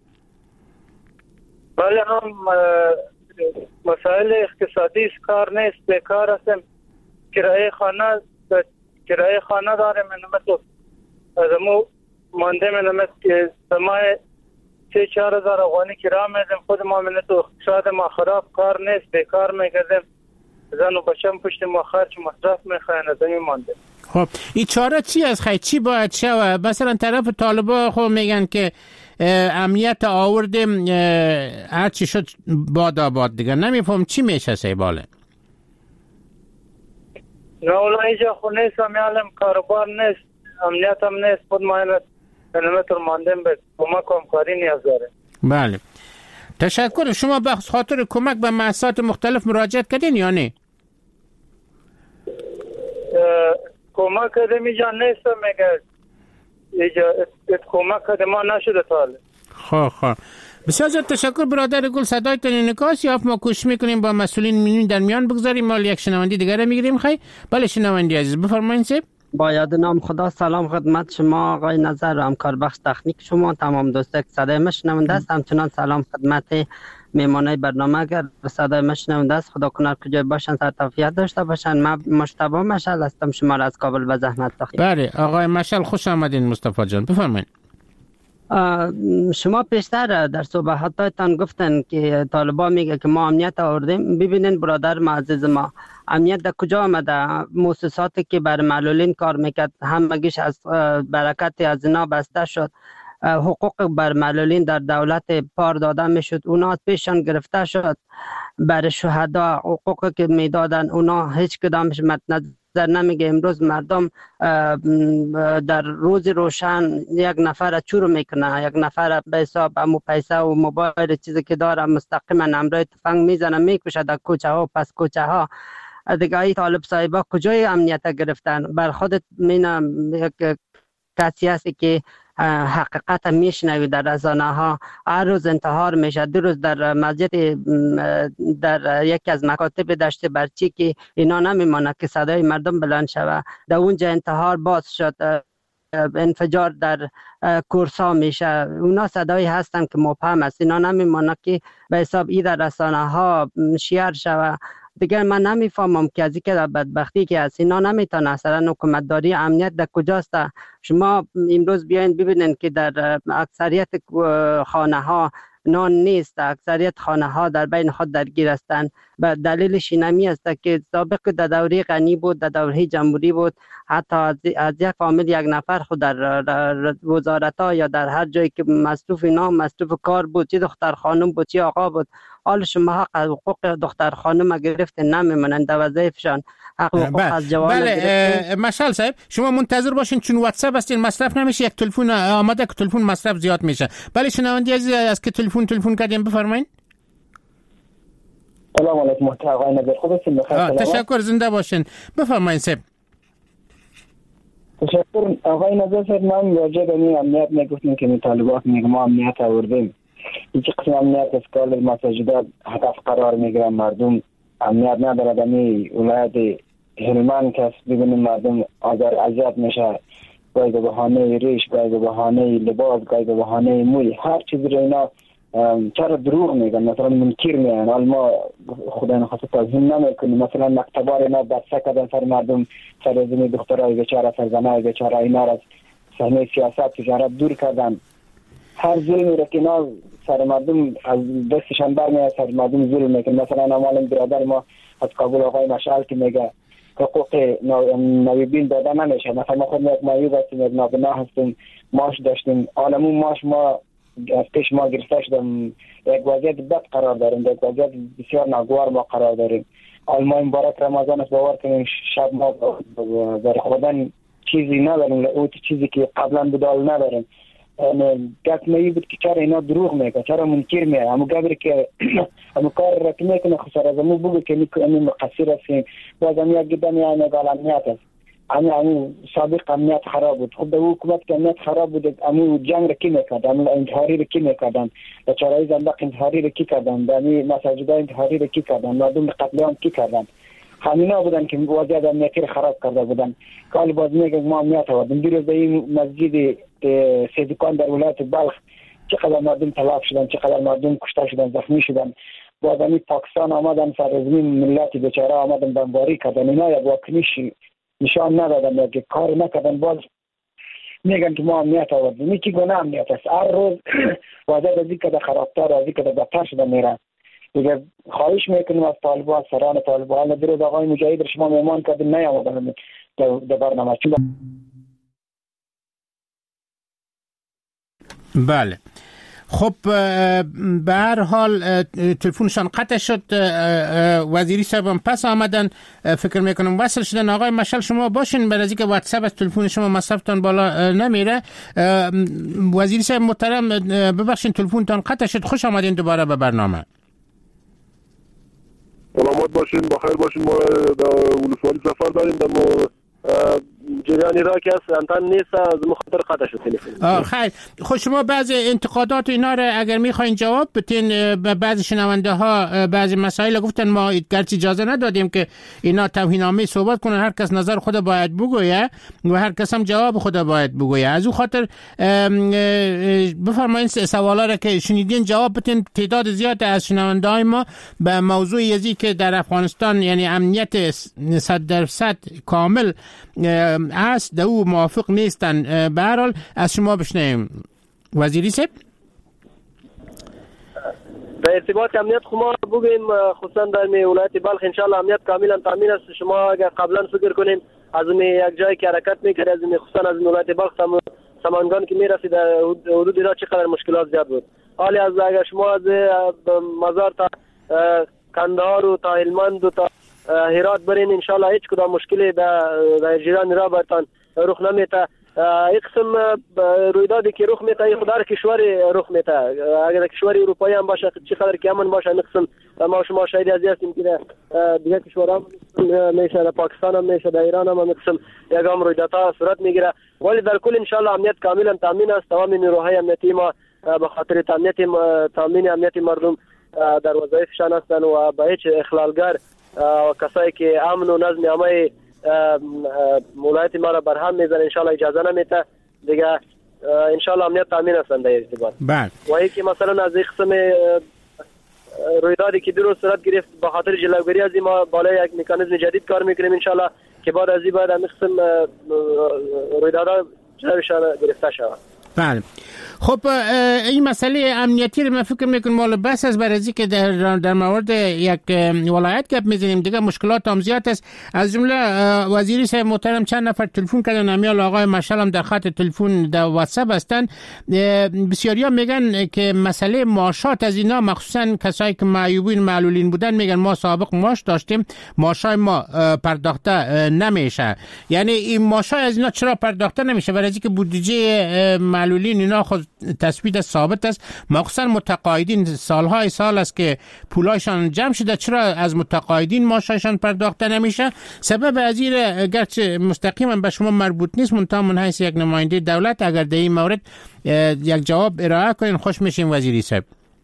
بله هم مسائل اقتصادی است، کار نیست، بیکار هستم، کرایه خانه دارم. منمت ازمو مانده منمت که سمای 3-4 هزار افغانی کرا میدم، خود ما منتو اقتصاد ما خراب، کار نیست، بیکار میگردم، زن و بچم پشت ما خرچ مصرف میخواین، از این مانده. خب این چاره چی است خیلی؟ چی باید شود؟ مثلا طرف طالبا خب میگن که امنیت آوردیم، هر چی شد باد آباد دیگه. نمیفهم چی میشه سیباله؟ نه اولا اینجا خود نیست، همیالم کاروبار نیست، امنیت هم نیست، خود ما اینمتر ماندیم به کمک و همکاری نیاز داره. بله تشکر. شما به خاطر کمک به مؤسسات مختلف مراجعت کردین یا نه؟ کمک کردیم اینجا نیست، میگه اینجا کمک کردیم ما نشده تاله. خواه بسیار زیاد تشکر برادر گل. صدایتان انعکاس یافت، ما کوشش میکنیم با مسئولین در میان بگذاریم. ما یک شنوندی دیگر میگیریم. خیلی بله شنوندی عزیز بفرمایید سیب. با یاد نام خدا سلام خدمت شما آقای نظر و همکار بخش تکنیک شما، تمام دوستان که صدای ما شنونده است. همچنان سلام خدمت میمانای برنامه، اگر صدای ما شنونده است خدا کنار کجای باشن سر عافیت داشته باشن. من مصطفی مشعل هستم، شما را از کابل به زحمت بخیر. بله آقای مشعل خوش آمدین. مصطفی جان بفرمایید. شما پیشتر در صحبتاتان گفتن که طالبان میگه که ما امنیت آوردیم. ببینین برادر معزز ما، امنیت در کجا آمده؟ مؤسساتی که بر معلولین کار میکرد همگیش از برکت از اینا بسته شد. حقوق بر معلولین در دولت پار داده میشد، اونا پیشان گرفته شد. بر شهدا حقوقی که میدادن اونا هیچ کدامش مد نمیگه امروز مردم در روز روشن یک نفر چورو میکنه، یک نفر به حساب امو پیسه و موبایل چیزی که داره مستقیما امرای تفنگ میزنه میکشه در کوچه ها و پس کوچه ها. دیگه ای طالب صاحبا کجای امنیت گرفتن؟ بر خودت مینم یک کسی هستی که حقیقت میشنوی در رسانه ها، هر روز انتحار میشه. دو روز در مسجد در یکی از مکاتب دشت برچی که اینا نمیمانه که صدای مردم بلند شوه، در اونجا انتحار باز شد، انفجار در کورسا میشه. اونا صدایی هستن که مبهم است، اینا نمیمانه که به حساب ای در رسانه ها شیار شوه. دیگر من نمیفهمم که از این که بدبختی که هست اینا نمیتونه اصلا حکومتداری امنیت در کجاست. شما امروز بیاین ببینین که در اکثریت خانه ها نان نیست، اکثریت خانه ها در بین خود درگیر هستند. به دلیلش اینمی است که سابق در دوره غنی بود، در دوره جمهوری بود، حتی از یک فامیل یک نفر خود در وزارت ها یا در هر جایی که مصروف اینا مصروف کار بود، چه دختر خانم بود چه آقا بود. حال شما حقوق دختر خانم گرفت نمیمونن در وظایفشان، حقوق از جوان بله. مشعل صاحب شما منتظر باشین چون واتساپ هستین مصرف نمیشه، یک تلفن آماده که تلفن مصرف زیاد میشه. بله شنونده عزیز از که تلفن کردیم بفرمایید. سلام علیکم آقای نظر، خودتون بخیر. تشکر، زنده باشین، بفرمایید صاحب. تشکر آقای نظر صاحب. من راجع به این امنیت میگفتیم که طالبان میگه ما امنیت آوردیم، هیچ قسم امنیت از کال مساجد هدف قرار میگیرن، مردم امنیت نداره. در ولایت هلمند که ببینیم مردم اذیت میشه، گاهی به بهانه ریش، گاهی به بهانه لباس، گاهی به بهانه موی، هر چیز رو اینا چرا دروغ میگن، مثلا منکر میگن. حال ما خدا نخواسته تضمین نمیکنیم، مثلا مکتبا اینا بسته کردن سر مردم، سر زمین دخترای بیچاره، سر زنای بیچاره، اینا را از صحنه سیاست تجارت دور کردن. هر ظلمی را که اینا سر مردم از دستشان برمیاد، سر مردم ظلم میکنن. مثلا امال برادر ما از کابل آقای مشعل که میگه حقوق نویبین داده نمیشه. مثلا ما خود یک مایوب هستیم، یک نابنا هستیم، ماش داشتیم، عالمون ماش ما از پیش ما گرفته شدم، یک وضعیت بد قرار داریم، یک وضعیت بسیار ناگوار ما قرار داریم. ما مبارک رمضان است، باور کنیم شب ما در خودن چیزی نداریم، اون چیزی که قبلا بدال نداریم. گفت می بود که چرا اینا دروغ میگه، چرا منکر میگه، همون گبری که همون کار را که میکنه خسر از همون بگو که این مقصر هستیم. باز هم یک گدن یعنی قال امنیت است، همون سابق امنیت خراب بود. خب به حکومت که امنیت خراب بود، همون جنگ را کی میکرد، همون انتحاری را کی میکردن، لچارای زندق انتحاری را کی کردن، دمی مساجد انتحاری را کی کردن، مردم قتل عام کی کردن. همینا بودن که وضعیت امنیتی خراب کرده بودن. کال باز میگه ما امنیت آوردیم. دیروز در این مسجد سیدکان در ولایت بلخ چقدر مردم تلف شدن، چقدر مردم کشته شدن، زخمی شدن. باز همین پاکستان آمدن سر زمین ملت بیچاره آمدن بمباری کردن. اینا یک واکنش نشان ندادن، یک کار نکردن. باز میگن که ما امنیت آوردیم. این چی گونه امنیت است؟ هر روز وضعیت از این که خرابتر، از این که بدتر شده میره. دیگه خواهش میکنیم از طالبان، سران طالبان. دیروز آقای مجاهد شما مهمان کردین نیامدن در برنامه. بله خب به هر حال تلفنشان قطع شد. وزیری صاحب هم پس آمدن، فکر میکنم وصل شدن. آقای مشعل شما باشین، برای اینکه واتساپ از تلفن شما مصرفتان بالا نمیره. وزیری صاحب محترم ببخشید تلفنتان قطع شد. خوش آمدین دوباره به برنامه. سلامت باشین، بخیر باشین. ما در ولسوالی سفر داریم، در جریانی را که انتن نیست، از مخاطر قطع شد تلفن. خیر، خب شما بعضی انتقادات اینا را اگر میخواین جواب بدین، بعضی شنونده ها بعضی مسائل گفتن ما گرچه اجازه ندادیم که اینا توهین‌آمیز صحبت کنن، هر کس نظر خود باید بگویه و هر کس هم جواب خود باید بگویه. از اون خاطر بفرمایید سوالا را که شنیدین جواب بدین. تعداد زیاد از شنونده های ما به موضوع یزی که در افغانستان یعنی امنیت 100% کامل است در او موافق نیستن. به هر حال از شما بشنویم وزیری صاحب. در ارتباط امنیت ما بگیم، خصوصا در ولایت بلخ انشالله امنیت کاملا تامین است. شما اگر قبلا فکر کنیم از یک جایی که حرکت میکرد، از خصوصا از ولایت بلخ سامانگان که میرسید در حدود را چقدر مشکلات زیاد بود. حالی از اگر شما از مزار تا کندهار و تا هلمند و تا هرات برین ان شاء الله هیچ کدام مشکلی در جیران را برتان رخ نمیته. یک قسم رویدادی که رخ میته خود در کشوری رخ میته، اگر کشوری اروپایی هم باشه چقدر که امن باشه این قسم ما شما شاهد از هستیم که دیگه کشورها میشه، در پاکستان هم میشه، در ایران هم قسم یگام رویدادها صورت میگیره. ولی در کل ان شاء الله امنیت کاملا تامین است. تمام نیروهای امنیتی ما به خاطر تامین امنیت مردم در وظایفشان هستند و به هیچ اخلالگر و کسایی که امن و نظم عامه ولایت ما را برهم میزنه ان شاء الله اجازه نمیده دیگه. ان شاء الله امنیت تامین است در ارتباط. بله. و یکی مثلا از این قسم رویدادی که درست صورت گرفت به خاطر جلوگیری از ما بالای یک مکانیزم جدید کار میکنیم ان شاء الله که بعد از این بعد این قسم رویدادها جلوشان گرفته شود. بله. خب این مسئله امنیتی رو من فکر میکنم مال بس است برای اینکه در مورد یک ولایت گپ میزنیم دیگه مشکلات هم زیاد است. از جمله وزیری صاحب محترم چند نفر تلفن کردن، امیال آقای مشعل هم در خط تلفن در واتساپ هستن. بسیاریا میگن که مسئله معاشات از اینا مخصوصا کسایی که معیوبین معلولین بودن میگن ما سابق معاش داشتیم معاشای ما پرداخته نمیشه. یعنی این معاشای از اینا چرا پرداخته نمیشه؟ برای اینکه بودجه معلولین اینا خود تثبیت ثابت است، مخصوصا متقاعدین سالهای سال است که پولایشان جمع شده، چرا از متقاعدین معاششان پرداخته نمیشه؟ سبب از این گرچه مستقیما به شما مربوط نیست، منتها من حیث یک نماینده دولت اگر در این مورد یک جواب ارائه کنین خوش میشیم وزیری صاحب.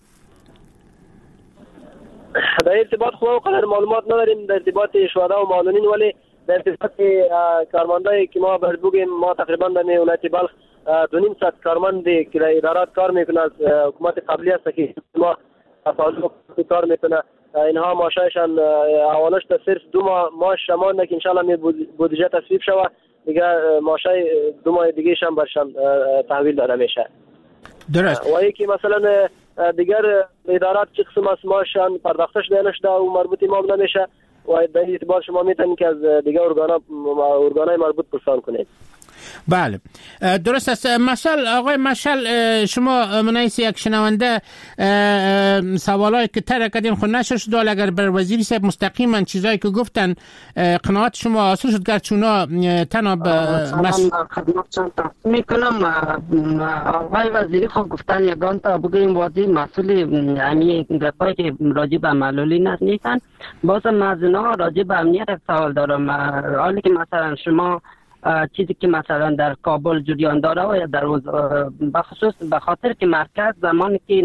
در ارتباط خواه قدر معلومات نداریم در ارتباط شهدا و معلولین، ولی در ارتباط کارمندایی که ما بگیم ما تقریبا در ولایت بلخ 2.5 کارمندی که در ادارات کار میکنه از حکومت قبلی است که ما تعلق کار میکنه، اینها معاششان اولش تا صرف 2 ماه معاش شمانده که انشالله بودجه تصویب شود دیگه معاشای 2 ماه دیگه شم برشان تحویل داده میشه. درست. و یکی مثلا دیگر ادارات چه قسم از معاششان پرداخته شده نشده و مربوط امام نمیشه و در اعتبار شما میتونید که از دیگر ارگانای مربوط پرسان کنید. بله درست است. مشعل آقای مشعل، شما منایسی یک شنونده سوالایی که طرح کردین خود نشر شد، اگر بر وزیری صاحب مستقیما چیزایی که گفتن قناعت شما حاصل شد گرچه اونا تنها خدمتشان تقسیم میکنم. آقای وزیری خود گفتن یگان تا بگویم وزیر مسئول یعنی گپایی که راجع به معلولین نیستن. بازم از اینا راجع به امنیت یک سوال دارم. حالی که مثلا شما چیزی که مثلا در کابل جریان داره و یا در بخصوص به خاطر که مرکز زمانی که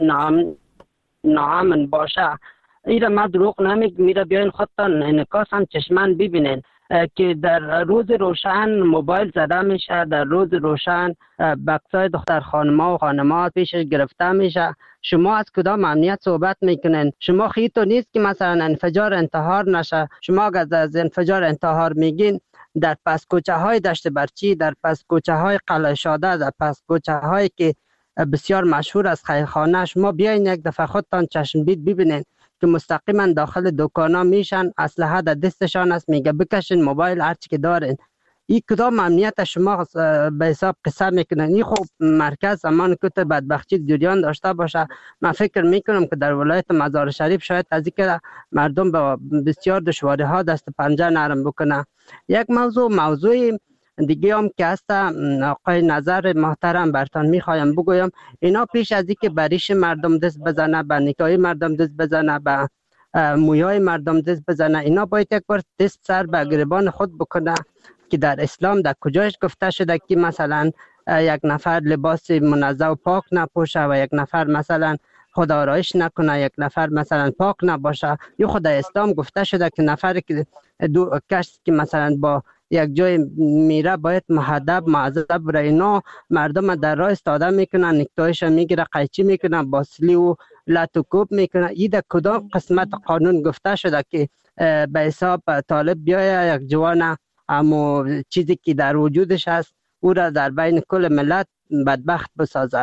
ناامن باشه ایره ما دروغ نمیگم، میره بیاین خودتان انعکاس هم چشمن ببینین که در روز روشن موبایل زده میشه، در روز روشن بکسای دختر خانما و خانمات پیشش گرفته میشه. شما از کدام امنیت صحبت میکنین؟ شما خیلی نیست که مثلا انفجار انتحار نشه. شما اگر از انفجار انتحار میگین در پس کوچه های دشت برچی، در پس کوچه های قلعه شاده، در پس کوچه هایی که بسیار مشهور از خیرخانه، شما بیاین یک دفعه خودتان چشمدید ببینین که مستقیما داخل دکانا میشن، اسلحه در دستشان است، میگه بکشین موبایل هرچی که دارین. این کدام امنیت شما به حساب قصه میکنن؟ این خب مرکز زمان که بدبختی جریان داشته باشه، من فکر میکنم که در ولایت مزار شریف شاید از اینکه مردم به بسیار دشواری ها دست پنجه نرم بکنه. یک موضوع دیگه هم که هست آقای نظر محترم برتان میخوایم بگویم، اینا پیش از اینکه بریش مردم دست بزنه، به نکای مردم دست بزنه، به مویای مردم دست بزنه، اینا باید یک بار دست سر به گریبان خود بکنه که در اسلام در کجاش گفته شده که مثلا یک نفر لباس منظم و پاک نپوشه و یک نفر مثلا خود آرایش نکنه، یک نفر مثلا پاک نباشه. یا خود اسلام گفته شده که نفری که کسی که مثلا با یک جای میره باید مهذب معذب را. اینا مردم در راه استاده میکنن، نکتایش میگیره، قیچی میکنن، باسلی و لاتوکوب میکنن. این در کدام قسمت قانون گفته شده که به حساب طالب بیایه یک جوان اما چیزی که در وجودش هست او را در بین کل ملت بدبخت بسازه؟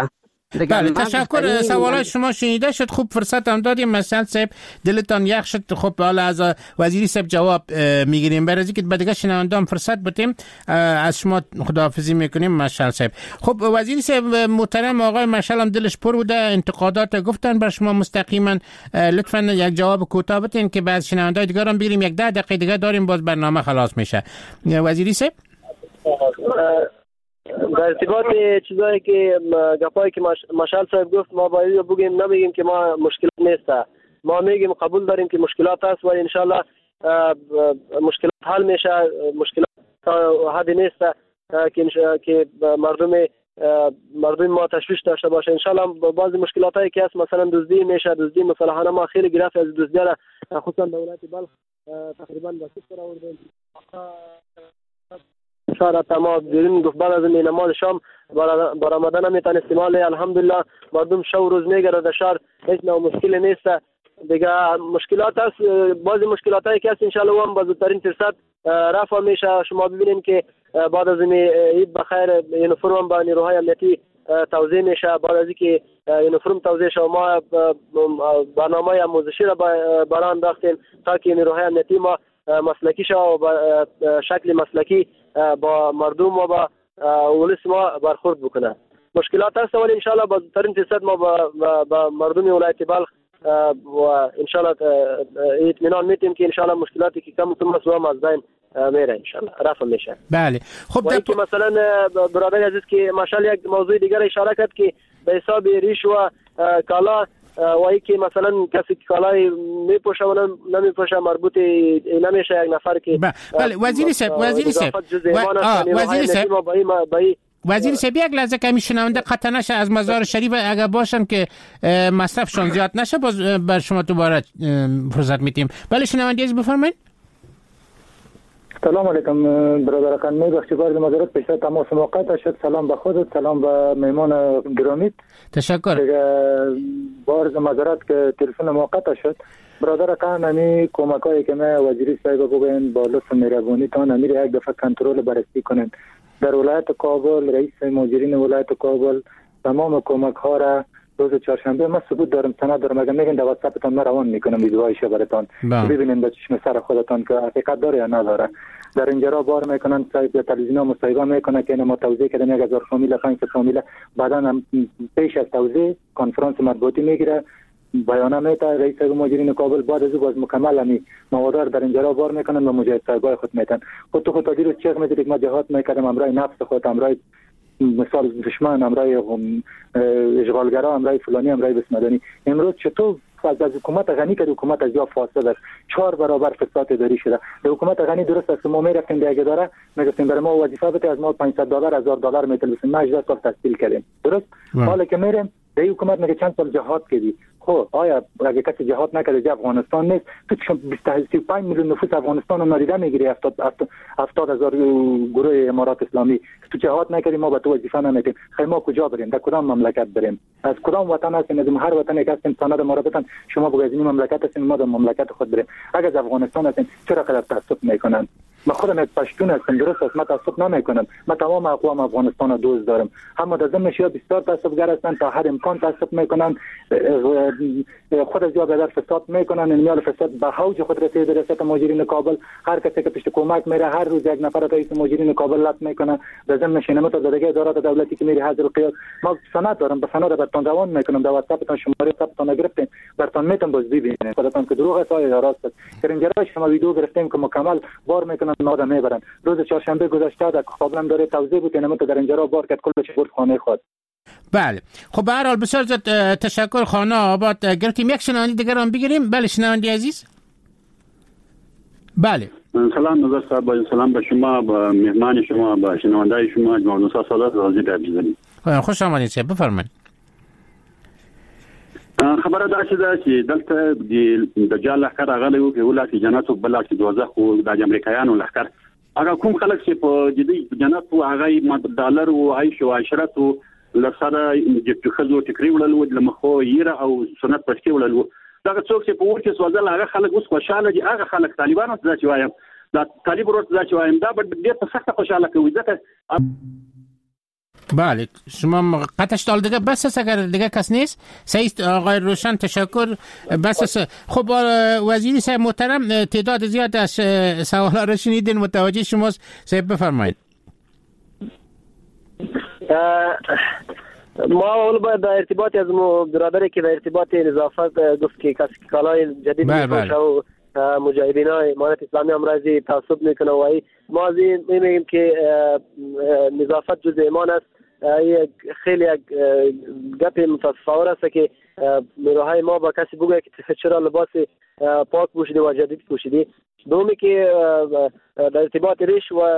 بله تشکر. سوالات شما شنیده شد. خوب فرصت هم دادیم مشعل صاحب، دلتان یخ شد. خب حالا از وزیری صاحب جواب میگیریم. برای اینکه به دیگه شنوندگان فرصت بدیم از شما خداحافظی میکنیم مشعل صاحب. خب وزیری صاحب محترم، آقای مشعل هم دلش پر بوده، انتقادات گفتن بر شما مستقیما. لطفا یک جواب کوتاه بدین که بعد شنوندای دیگه هم بگیریم. 10 دقیقه دیگه داریم باز برنامه خلاص میشه. وزیری صاحب در ارتباط چیزایی که گپایی که مشعل صاحب گفت، ما باید بگیم نمیگیم که ما مشکلات نیست، ما میگیم قبول داریم که مشکلات هست و ان شاء الله مشکلات حل میشه. مشکلات تا حدی نیست که مردم ما تشویش داشته باشه. ان شاء الله بعضی مشکلات هایی که هست مثلا دزدی میشه، دزدی مسلحانه ما خیلی گرفت از دزدی را خصوصا دولت بلخ تقریبا به صفر آوردیم. شهر ما دیرین گفت بعد از نماز شام برآمدن نمیتونه استعمال. الحمدلله مردم شو روز میگره در شهر، هیچ نوع مشکلی نیست دیگه. مشکلات هست، بعضی مشکلات هایی که هست ان شاء الله هم با زودترین فرصت رفع میشه. شما ببینید که بعد از عید بخیر یونیفرم با نیروهای امنیتی توزیع میشه. بعد از اینکه یونیفرم توزیع شد ما برنامه آموزشی را برای انداختیم تا که نیروهای امنیتی ما مسلکی شد و به شکل مسلکی با مردم و با ولس ما برخورد بکنه. مشکلات هست ولی ان شاء الله با زودترین فرصت ما با مردم ولایت بلخ و ان شاء الله اطمینان میتیم که ان شاء الله مشکلاتی که کم کم است از بین میره ان شاء الله رفع میشه. بله خب که مثلا برادر عزیز که ماشاءالله یک موضوع دیگر اشاره کرد که به حساب ریش و کالا و ای که مثلا کسی که کالای میپوشه و نمیپوشه مربوط نمیشه یک نفر که بله وزیری صاحب وزیر صاحب یک لحظه که میشنونده قطع نشه از مزار شریف اگر باشن که مصرفشان زیاد نشه باز بر شما دوباره فرصت میتیم. بله شنونده عزیز بفرمایید. سلام علیکم برادر خان، میبخشید بار معذرت پیش تماس موقت شد. سلام به خودت، سلام به مهمان گرامی. تشکر. بار معذرت که تلفن موقت شد. برادر خان امی کمکایی که ما وزیری صاحب بگوین با لطف مهربانی تان امیر یک دفعه کنترل بررسی کنند. در ولایت کابل رئیس مجرمین ولایت کابل تمام کمک ها را روز چهارشنبه من ثبوت دارم، سند دارم، اگه میگن در واتساپ تان من روان میکنم ویدیوهایش براتون ببینید به چشم سر خودتان که حقیقت داره یا نداره. در اینجا بار میکنن صاحب تلویزیون مصاحبه میکنه که ما توضیح کردیم 1000 فامیل 500 فامیل، بعدا پیش از توضیح کنفرانس مطبوعاتی میگیره بیانیه میده رئیس مجرمین کابل. بعد از باز مکمل می موادار در اینجا بار میکنن و مجاهد صاحبای خود میتن. خود تو خود دیروز چه میدید ما جهاد میکردم امرای نفس خود، امرای مثال دشمن، امرای اشغالگرا، امرای فلانی، امرای بسمدانی. امروز چطور از حکومت غنی که حکومت از جا فاسد است 4 برابر فساد اداری شده. در حکومت غنی درست است ما میرفتیم دیگه داره میگفتیم برای ما وظیفه بده از ما $500 $1000 میتلسیم. ما 18 سال تحصیل کردیم درست. حالا که میریم در حکومت میگه چند سال جهاد کردی. خب آیا اگه کسی جهاد نکرده در افغانستان نیست؟ تو 25 میلیون نفوس افغانستان رو نادیده میگیری 70,000 گروه امارات اسلامی. تو جهاد نکردی ما به تو وظیفه نمیدیم. خیلی ما کجا بریم؟ در کدام مملکت بریم؟ از کدام وطن هستیم؟ از هر وطنی که هستیم سند ما را بدن شما بگید این مملکت هستیم ما در مملکت خود بریم. اگه از افغانستان هستیم چرا قدر تعصب میکنن؟ من خودم یک پشتون هستم درست است، من تعصب نمیکنم. من تمام اقوام افغانستان رو دوست دارم، اما در ضمن شیا بسیار تعصبگر هستن تا هر امکان تعصب میکنن، خود از جا به در فساد میکنن. این میال فساد به اوج خود رسیده در ریاست مجرمین کابل. هر کسی که پشت کمک میره هر روز یک نفر رئیس مجرمین کابل لط میکنه. در ضمن شنمت از دیگه ادارات دولتی که میری حاضر القیاس ما سند دارم، به سند برتون روان میکنم. در واتساپ تان شماره ثبتون گرفتیم برتون میتونم باز ببینید خودتون که دروغ است یا راست است. در اینجا شما ویدیو گرفتیم که مکمل بار میکنن نادا میبرن. روز چهارشنبه گذشته در کابل هم داره توزیع بود نمت در اینجا بار کرد کلش برد خانه خود. بله خب به هر حال بسیار تشکر. خانه آباد گرفتیم. یک شنونده دیگر هم بگیریم. بله شنونده عزیز. بله سلام نظر صاحب، سلام به شما، به مهمان شما، به شنونده شما جناب موسی سادات راضی عبدالجلیل. خوش آمدید صاحب بفرمایید. خبره دا چې دلته د جال لښکر راغلی و چې ولاسي جنت او بلاسي دوزخ او د امریکایانو لښکر هغه کوم خلک چې په جدي جنت او هغه ډالر او عيش او عشرت او لسره د خزو ټکری وړل د مخو یره او سنت پښتي وړل دا څوک چې په ورته سوځل هغه خلک اوس خوشاله دي. هغه خلک طالبانو ته چې وایم دا طالب ورته چې وایم دا ډېر په سخته خوشاله کوي ځکه بله شما قطعش دال دیگه بس است، اگر دیگه کس نیست. سعید آقای روشن تشکر. بس است. خب وزیری صاحب محترم، تعداد زیاد از سوالا رو شنیدین، متوجه شماست. صاحب بفرمایید. ما اول باید در ارتباط از برادری که در ارتباط نظافت گفت که کسی کالای جدید میپوشه و مجاهدینای امارت اسلامی امروزی تعصب میکنه و ما از این میگیم که نظافت جزء ایمان است. خیلی گپ متصور است که نیروهای ما با کسی بگه که چرا لباس پاک پوشیدی و جدید پوشیدی. دومی که در ارتباط ریش و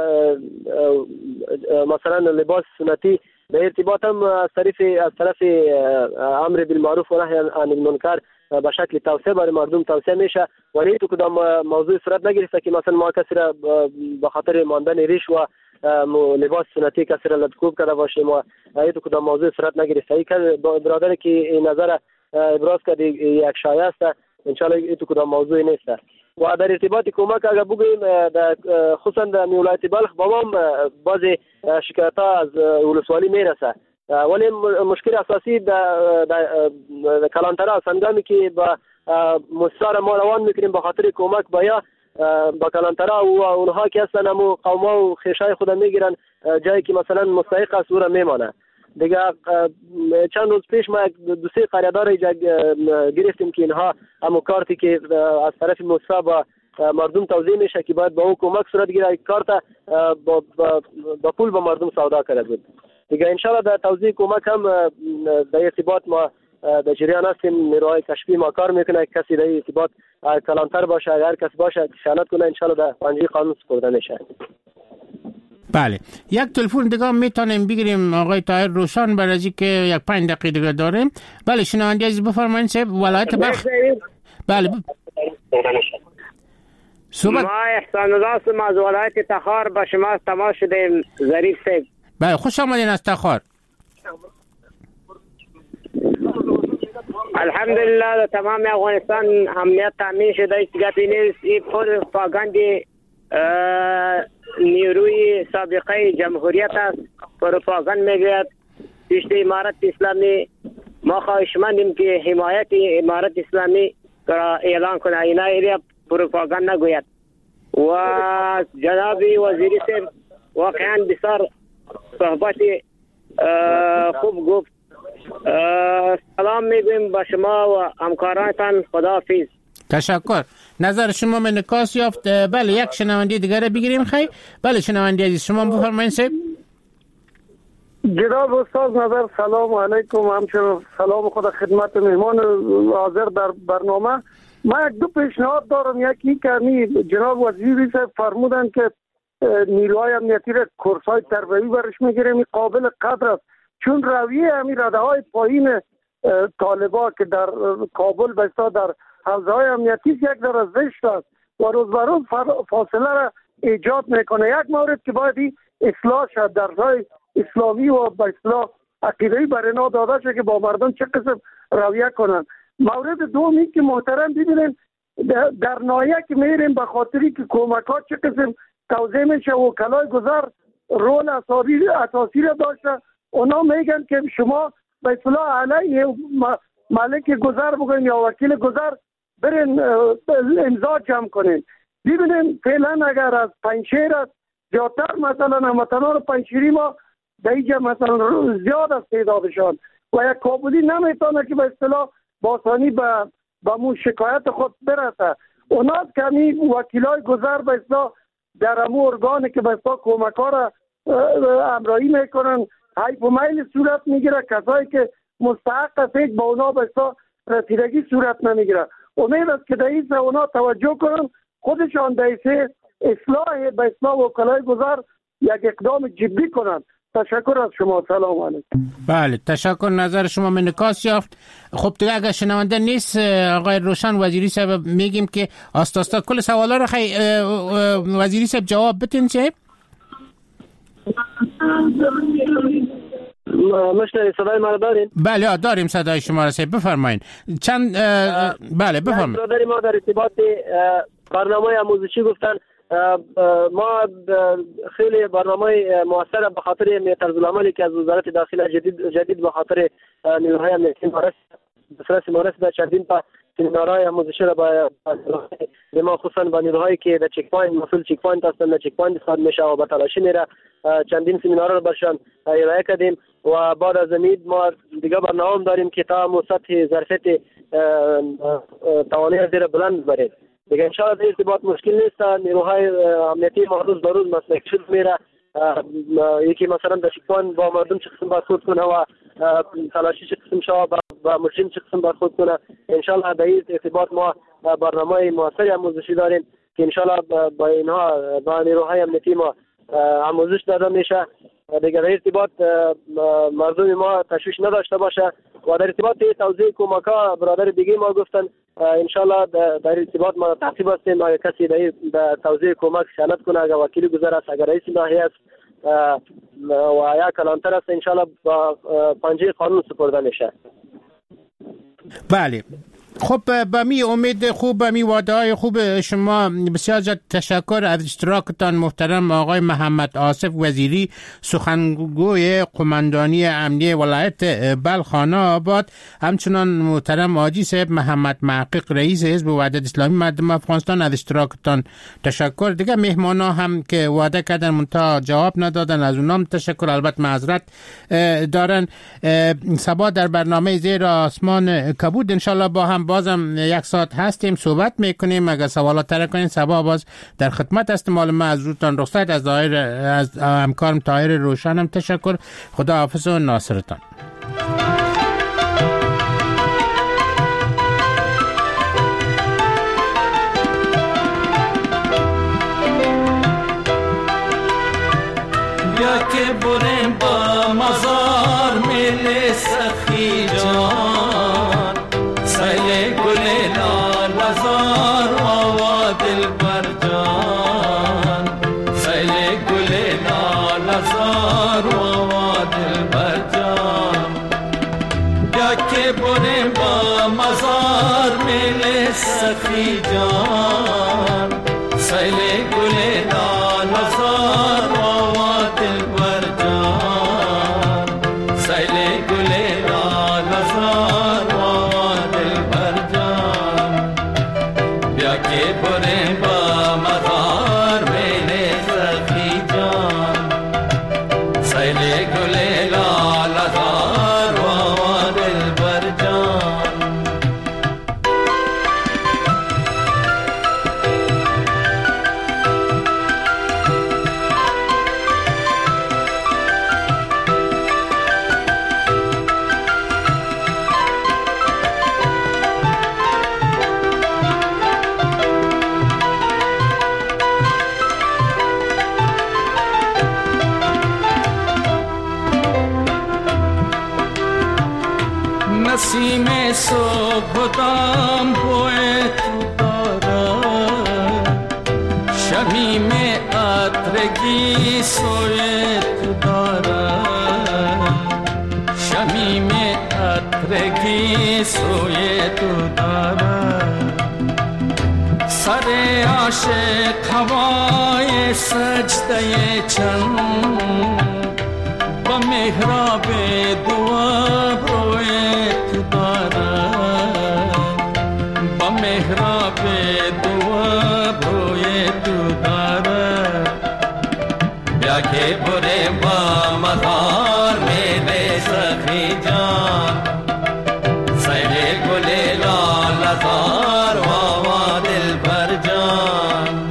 مثلا لباس سنتی در ارتباط هم از طرف امر بالمعروف و نهی عن المنکر به شکل توصیه برای مردم توصیه میشه، ولی تو کدام موضوع صورت نگرفته که مثلا ما کسی را به خاطر ماندن ریش و لباس سنتی کسی را لدکوب کرده باشیم و تو کدام موضوع صورت نگرفته. این برادر که این نظر ابراز کرد یک شایعه است، انشالله تو کدام موضوع نیست. و در ارتباط کمک اگر بگوییم خصوصا در ولایت بلخ با ما بعضی شکایت ها از ولسوالی میرسه، ولی مشکل اساسی در کلانترا هنگامی که با مستار ما روان میکنیم به خاطر کمک با کلانترا و اونها که هستن همو قوما و خیشای خود میگیرن جایی که مثلا مستحق است او را میمانه. دیگه چند روز پیش ما دو سه قرارداد گرفتیم که اینها همو کارتی که از طرف مصطفی با مردم توزیع میشه که باید با او کمک صورت گیره، کارت با پول با مردم سودا کرده بود. دیگه انشالله در توزیع کمک هم در ارتباط ما در جریان هستیم. نیروهای کشفی ما کار میکنه، کسی در ارتباط کلانتر باشه هر کس باشه خیانت کنه انشالله در پنجه قانون سپرده میشه. بله یک تلفن دیگه میتونیم بگیریم آقای طاهر روشن، برای از که یک 5 دقیقه دیگه داریم. بله شنونده عزیز بفرمایید. صاحب ولایت بلخ. بله ما احسان الله هستم از ولایت تخار، با شما تماس شدیم ظریف صاحب. بله خوش آمدین از تخار. الحمدلله در تمام افغانستان امنیت تامین شده است. گپی نیست. این پروپاگاند نیروی سابقه جمهوریت است. پروپاگاند میگوید پیش امارت اسلامی. ما خواهشمندیم که حمایت امارت اسلامی را اعلان کنه، اینا ایریا پروپاگاند نگوید. و جناب وزیری صاحب واقعا بسیار صحبت خوب گفت. سلام میگویم با شما و همکارانتان. خداحافظ. تشکر. نظر شما من انعکاس یافت. بله یک شنونده دیگر بگیریم. خیلی بله شنونده عزیز شما بفرمایید. صاحب جناب استاد نظر سلام علیکم، همچنین سلام خدا خدمت مهمان حاضر در برنامه. من یک دو پیشنهاد دارم. یکی که جناب وزیری صاحب فرمودن که نیروهای امنیتی را کورس‌های تربیتی برش میگیریم، این قابل قدر است، چون رویه همین رده‌های پایین طالبان که در کابل بسته در حوزه‌های امنیتی یک در زشت است و روز به روز فاصله را ایجاد میکنه. یک مورد که باید اصلاح شد، درس‌های اسلامی و به اصلاح عقیده‌ای برنا داده شد که با مردم چه قسم رویه کنند. مورد دومی که محترم ببینید در نایه که میریم به خاطری که کمکات چه قسم توزیع میشه، وکلای گذر رول اساسی را داشته. اونا میگن که شما به اصطلاح علیه مالک گذر بگوین یا وکیل گذر برین امضا جمع کنین. ببینیم فعلا اگر از پنجشیر است زیادتر مثلا هموطنان پنجشیری ما در اینجا مثلا زیاد است تعدادشان و یک کابلی نمیتونه که به اصطلاح باسانی به مون شکایت خود برسه. اونا کمی وکیلای گذر به اصطلاح در امو ارگانی که به اصطلاح کمک‌ها را امرایی میکنن حیف و میل صورت میگیره، کسایی که مستحق است با اونا به اصطلاح رسیدگی صورت نمیگیره. امید است که در این اونا توجه کنن، خودشان در اصلاح به اصلاح وکلای گذر یک اقدام جدی کنن. تشکر از شما. سلام علیکم. بله تشکر. نظر شما من انعکاس یافت. خب دیگه اگر شنونده نیست آقای روشن وزیری صاحب میگیم که آستا کل سوالا رو وزیری صاحب جواب بتین. صاحب مشتری صدای ما دارین؟ بله داریم صدای شما را. صاحب بفرمایید. چند بله بفرمایید. برادر ما در ارتباط برنامه آموزشی گفتن ما خیلی برنامه موثر به خاطر طرزالعملی که از وزارت داخله جدید به خاطر نیروهای امنیتی مارس در چندین تا سمینارهای آموزشی را به ما خصوصا با نیروهایی که در چک پوینت مسئول چک پوینت هستند در چک پوینت استفاده میشه و به تلاشی میره چندین سمینارها را برشان ارائه کردیم و بعد از امید ما دیگه برنامه داریم که تا سطح ظرفیت توانایی زیر بلند بریم دیگه انشاءالله در ارتباط مشکل نیست. نیروهای امنیتی ما روز به روز مسلک شد میره یکی مثلا در چک پوینت با مردم چه قسم برخورد کنه و تلاشی چه قسم شود و مجرم چه قسم برخورد کنه. انشاءالله در این ارتباط ما برنامه موثری آموزشی داریم که انشاءالله با اینها با نیروهای امنیتی ما آموزش داده میشه دیگه. در ارتباط مردم ما تشویش نداشته باشه و در ارتباط توزیع کمک‌ها برادر دیگه ما گفتن انشاءالله در ارتباط ما تعقیب هستیم. اگر کسی در توزیع کمک خیانت کنه اگر وکیل گذر است اگر رئیس ناحیه است و یا کلانتر است انشاءالله با پنجه قانون سپرده میشه. بله خب با می امید خوب با می وعده های خوب شما بسیار زیاد تشکر از اشتراکتان محترم آقای محمد آصف وزیری سخنگوی قماندانی امنیه ولایت بلخ خانه آباد، همچنان محترم حاجی صاحب محمد محقق رئیس حزب وحدت اسلامی مردم افغانستان از اشتراکتان تشکر. دیگه مهمانا هم که وعده کردن منتها جواب ندادن از اونام تشکر، البته معذرت دارن. صبح در برنامه زیر آسمان کبود انشالله با هم بازم یک ساعت هستیم صحبت میکنیم. اگر سوالات تر کنین صبح باز در خدمت هستم. مال من از روتان رخصت از همکارم طاهر روشنم تشکر. خدا حافظ و ناصرتان. بیا که بریم با مزار میل سخی جان سیل گل لال بزار آوا دل بر جان سیل گل لال بزار آوا دل بر جان بیا که بریم با مزار میل سخی جان سیل گل لال بزار آوا دل بر جان سیل گل لال بزار آوا دل بر جان بیا که بریم با مزار میل سخی جان سیل گل لال بزار آوا دل بر جان نسیم صبح دام بوی تو دارد شمیم عطرگی سوی تو دارد شمیم عطرگی سوی تو دارد سر عاشق هوای سجده چند با محراب دعا بروی تو دارد با محراب دعا بروی تو دارد بیا که بریم با مزار میل سخی جان سیل گل لال بزار آوا دل بر جان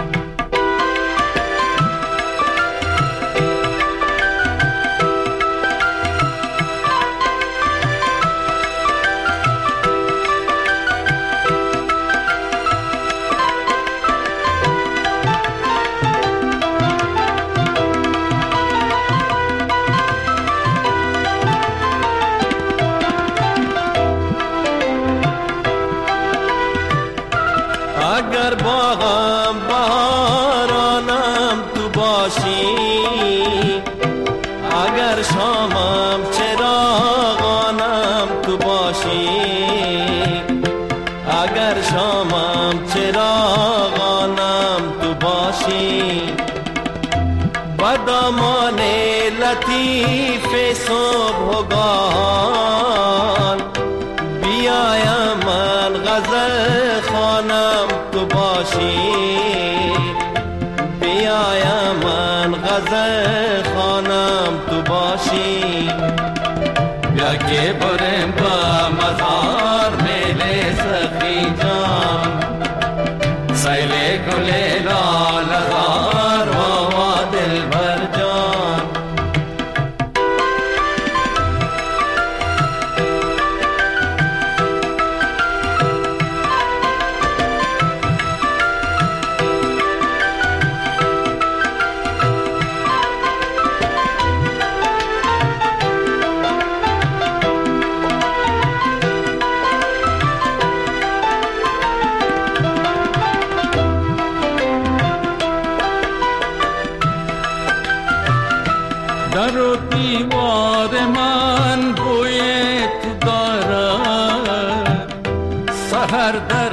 اگر باغم بهارانم تو باشی اگر شامم چراغانم تو باشی اگر شامم چراغانم تو باشی لطیف صبحگاهان بیایم من غزل خوانم تو باشی بیایم من غزل خوانم تو باشی بیا که برم با مزار میل سخی جان سیل گل لالزار و دل بر جان در و دیوار من بوی تو دارد سحر در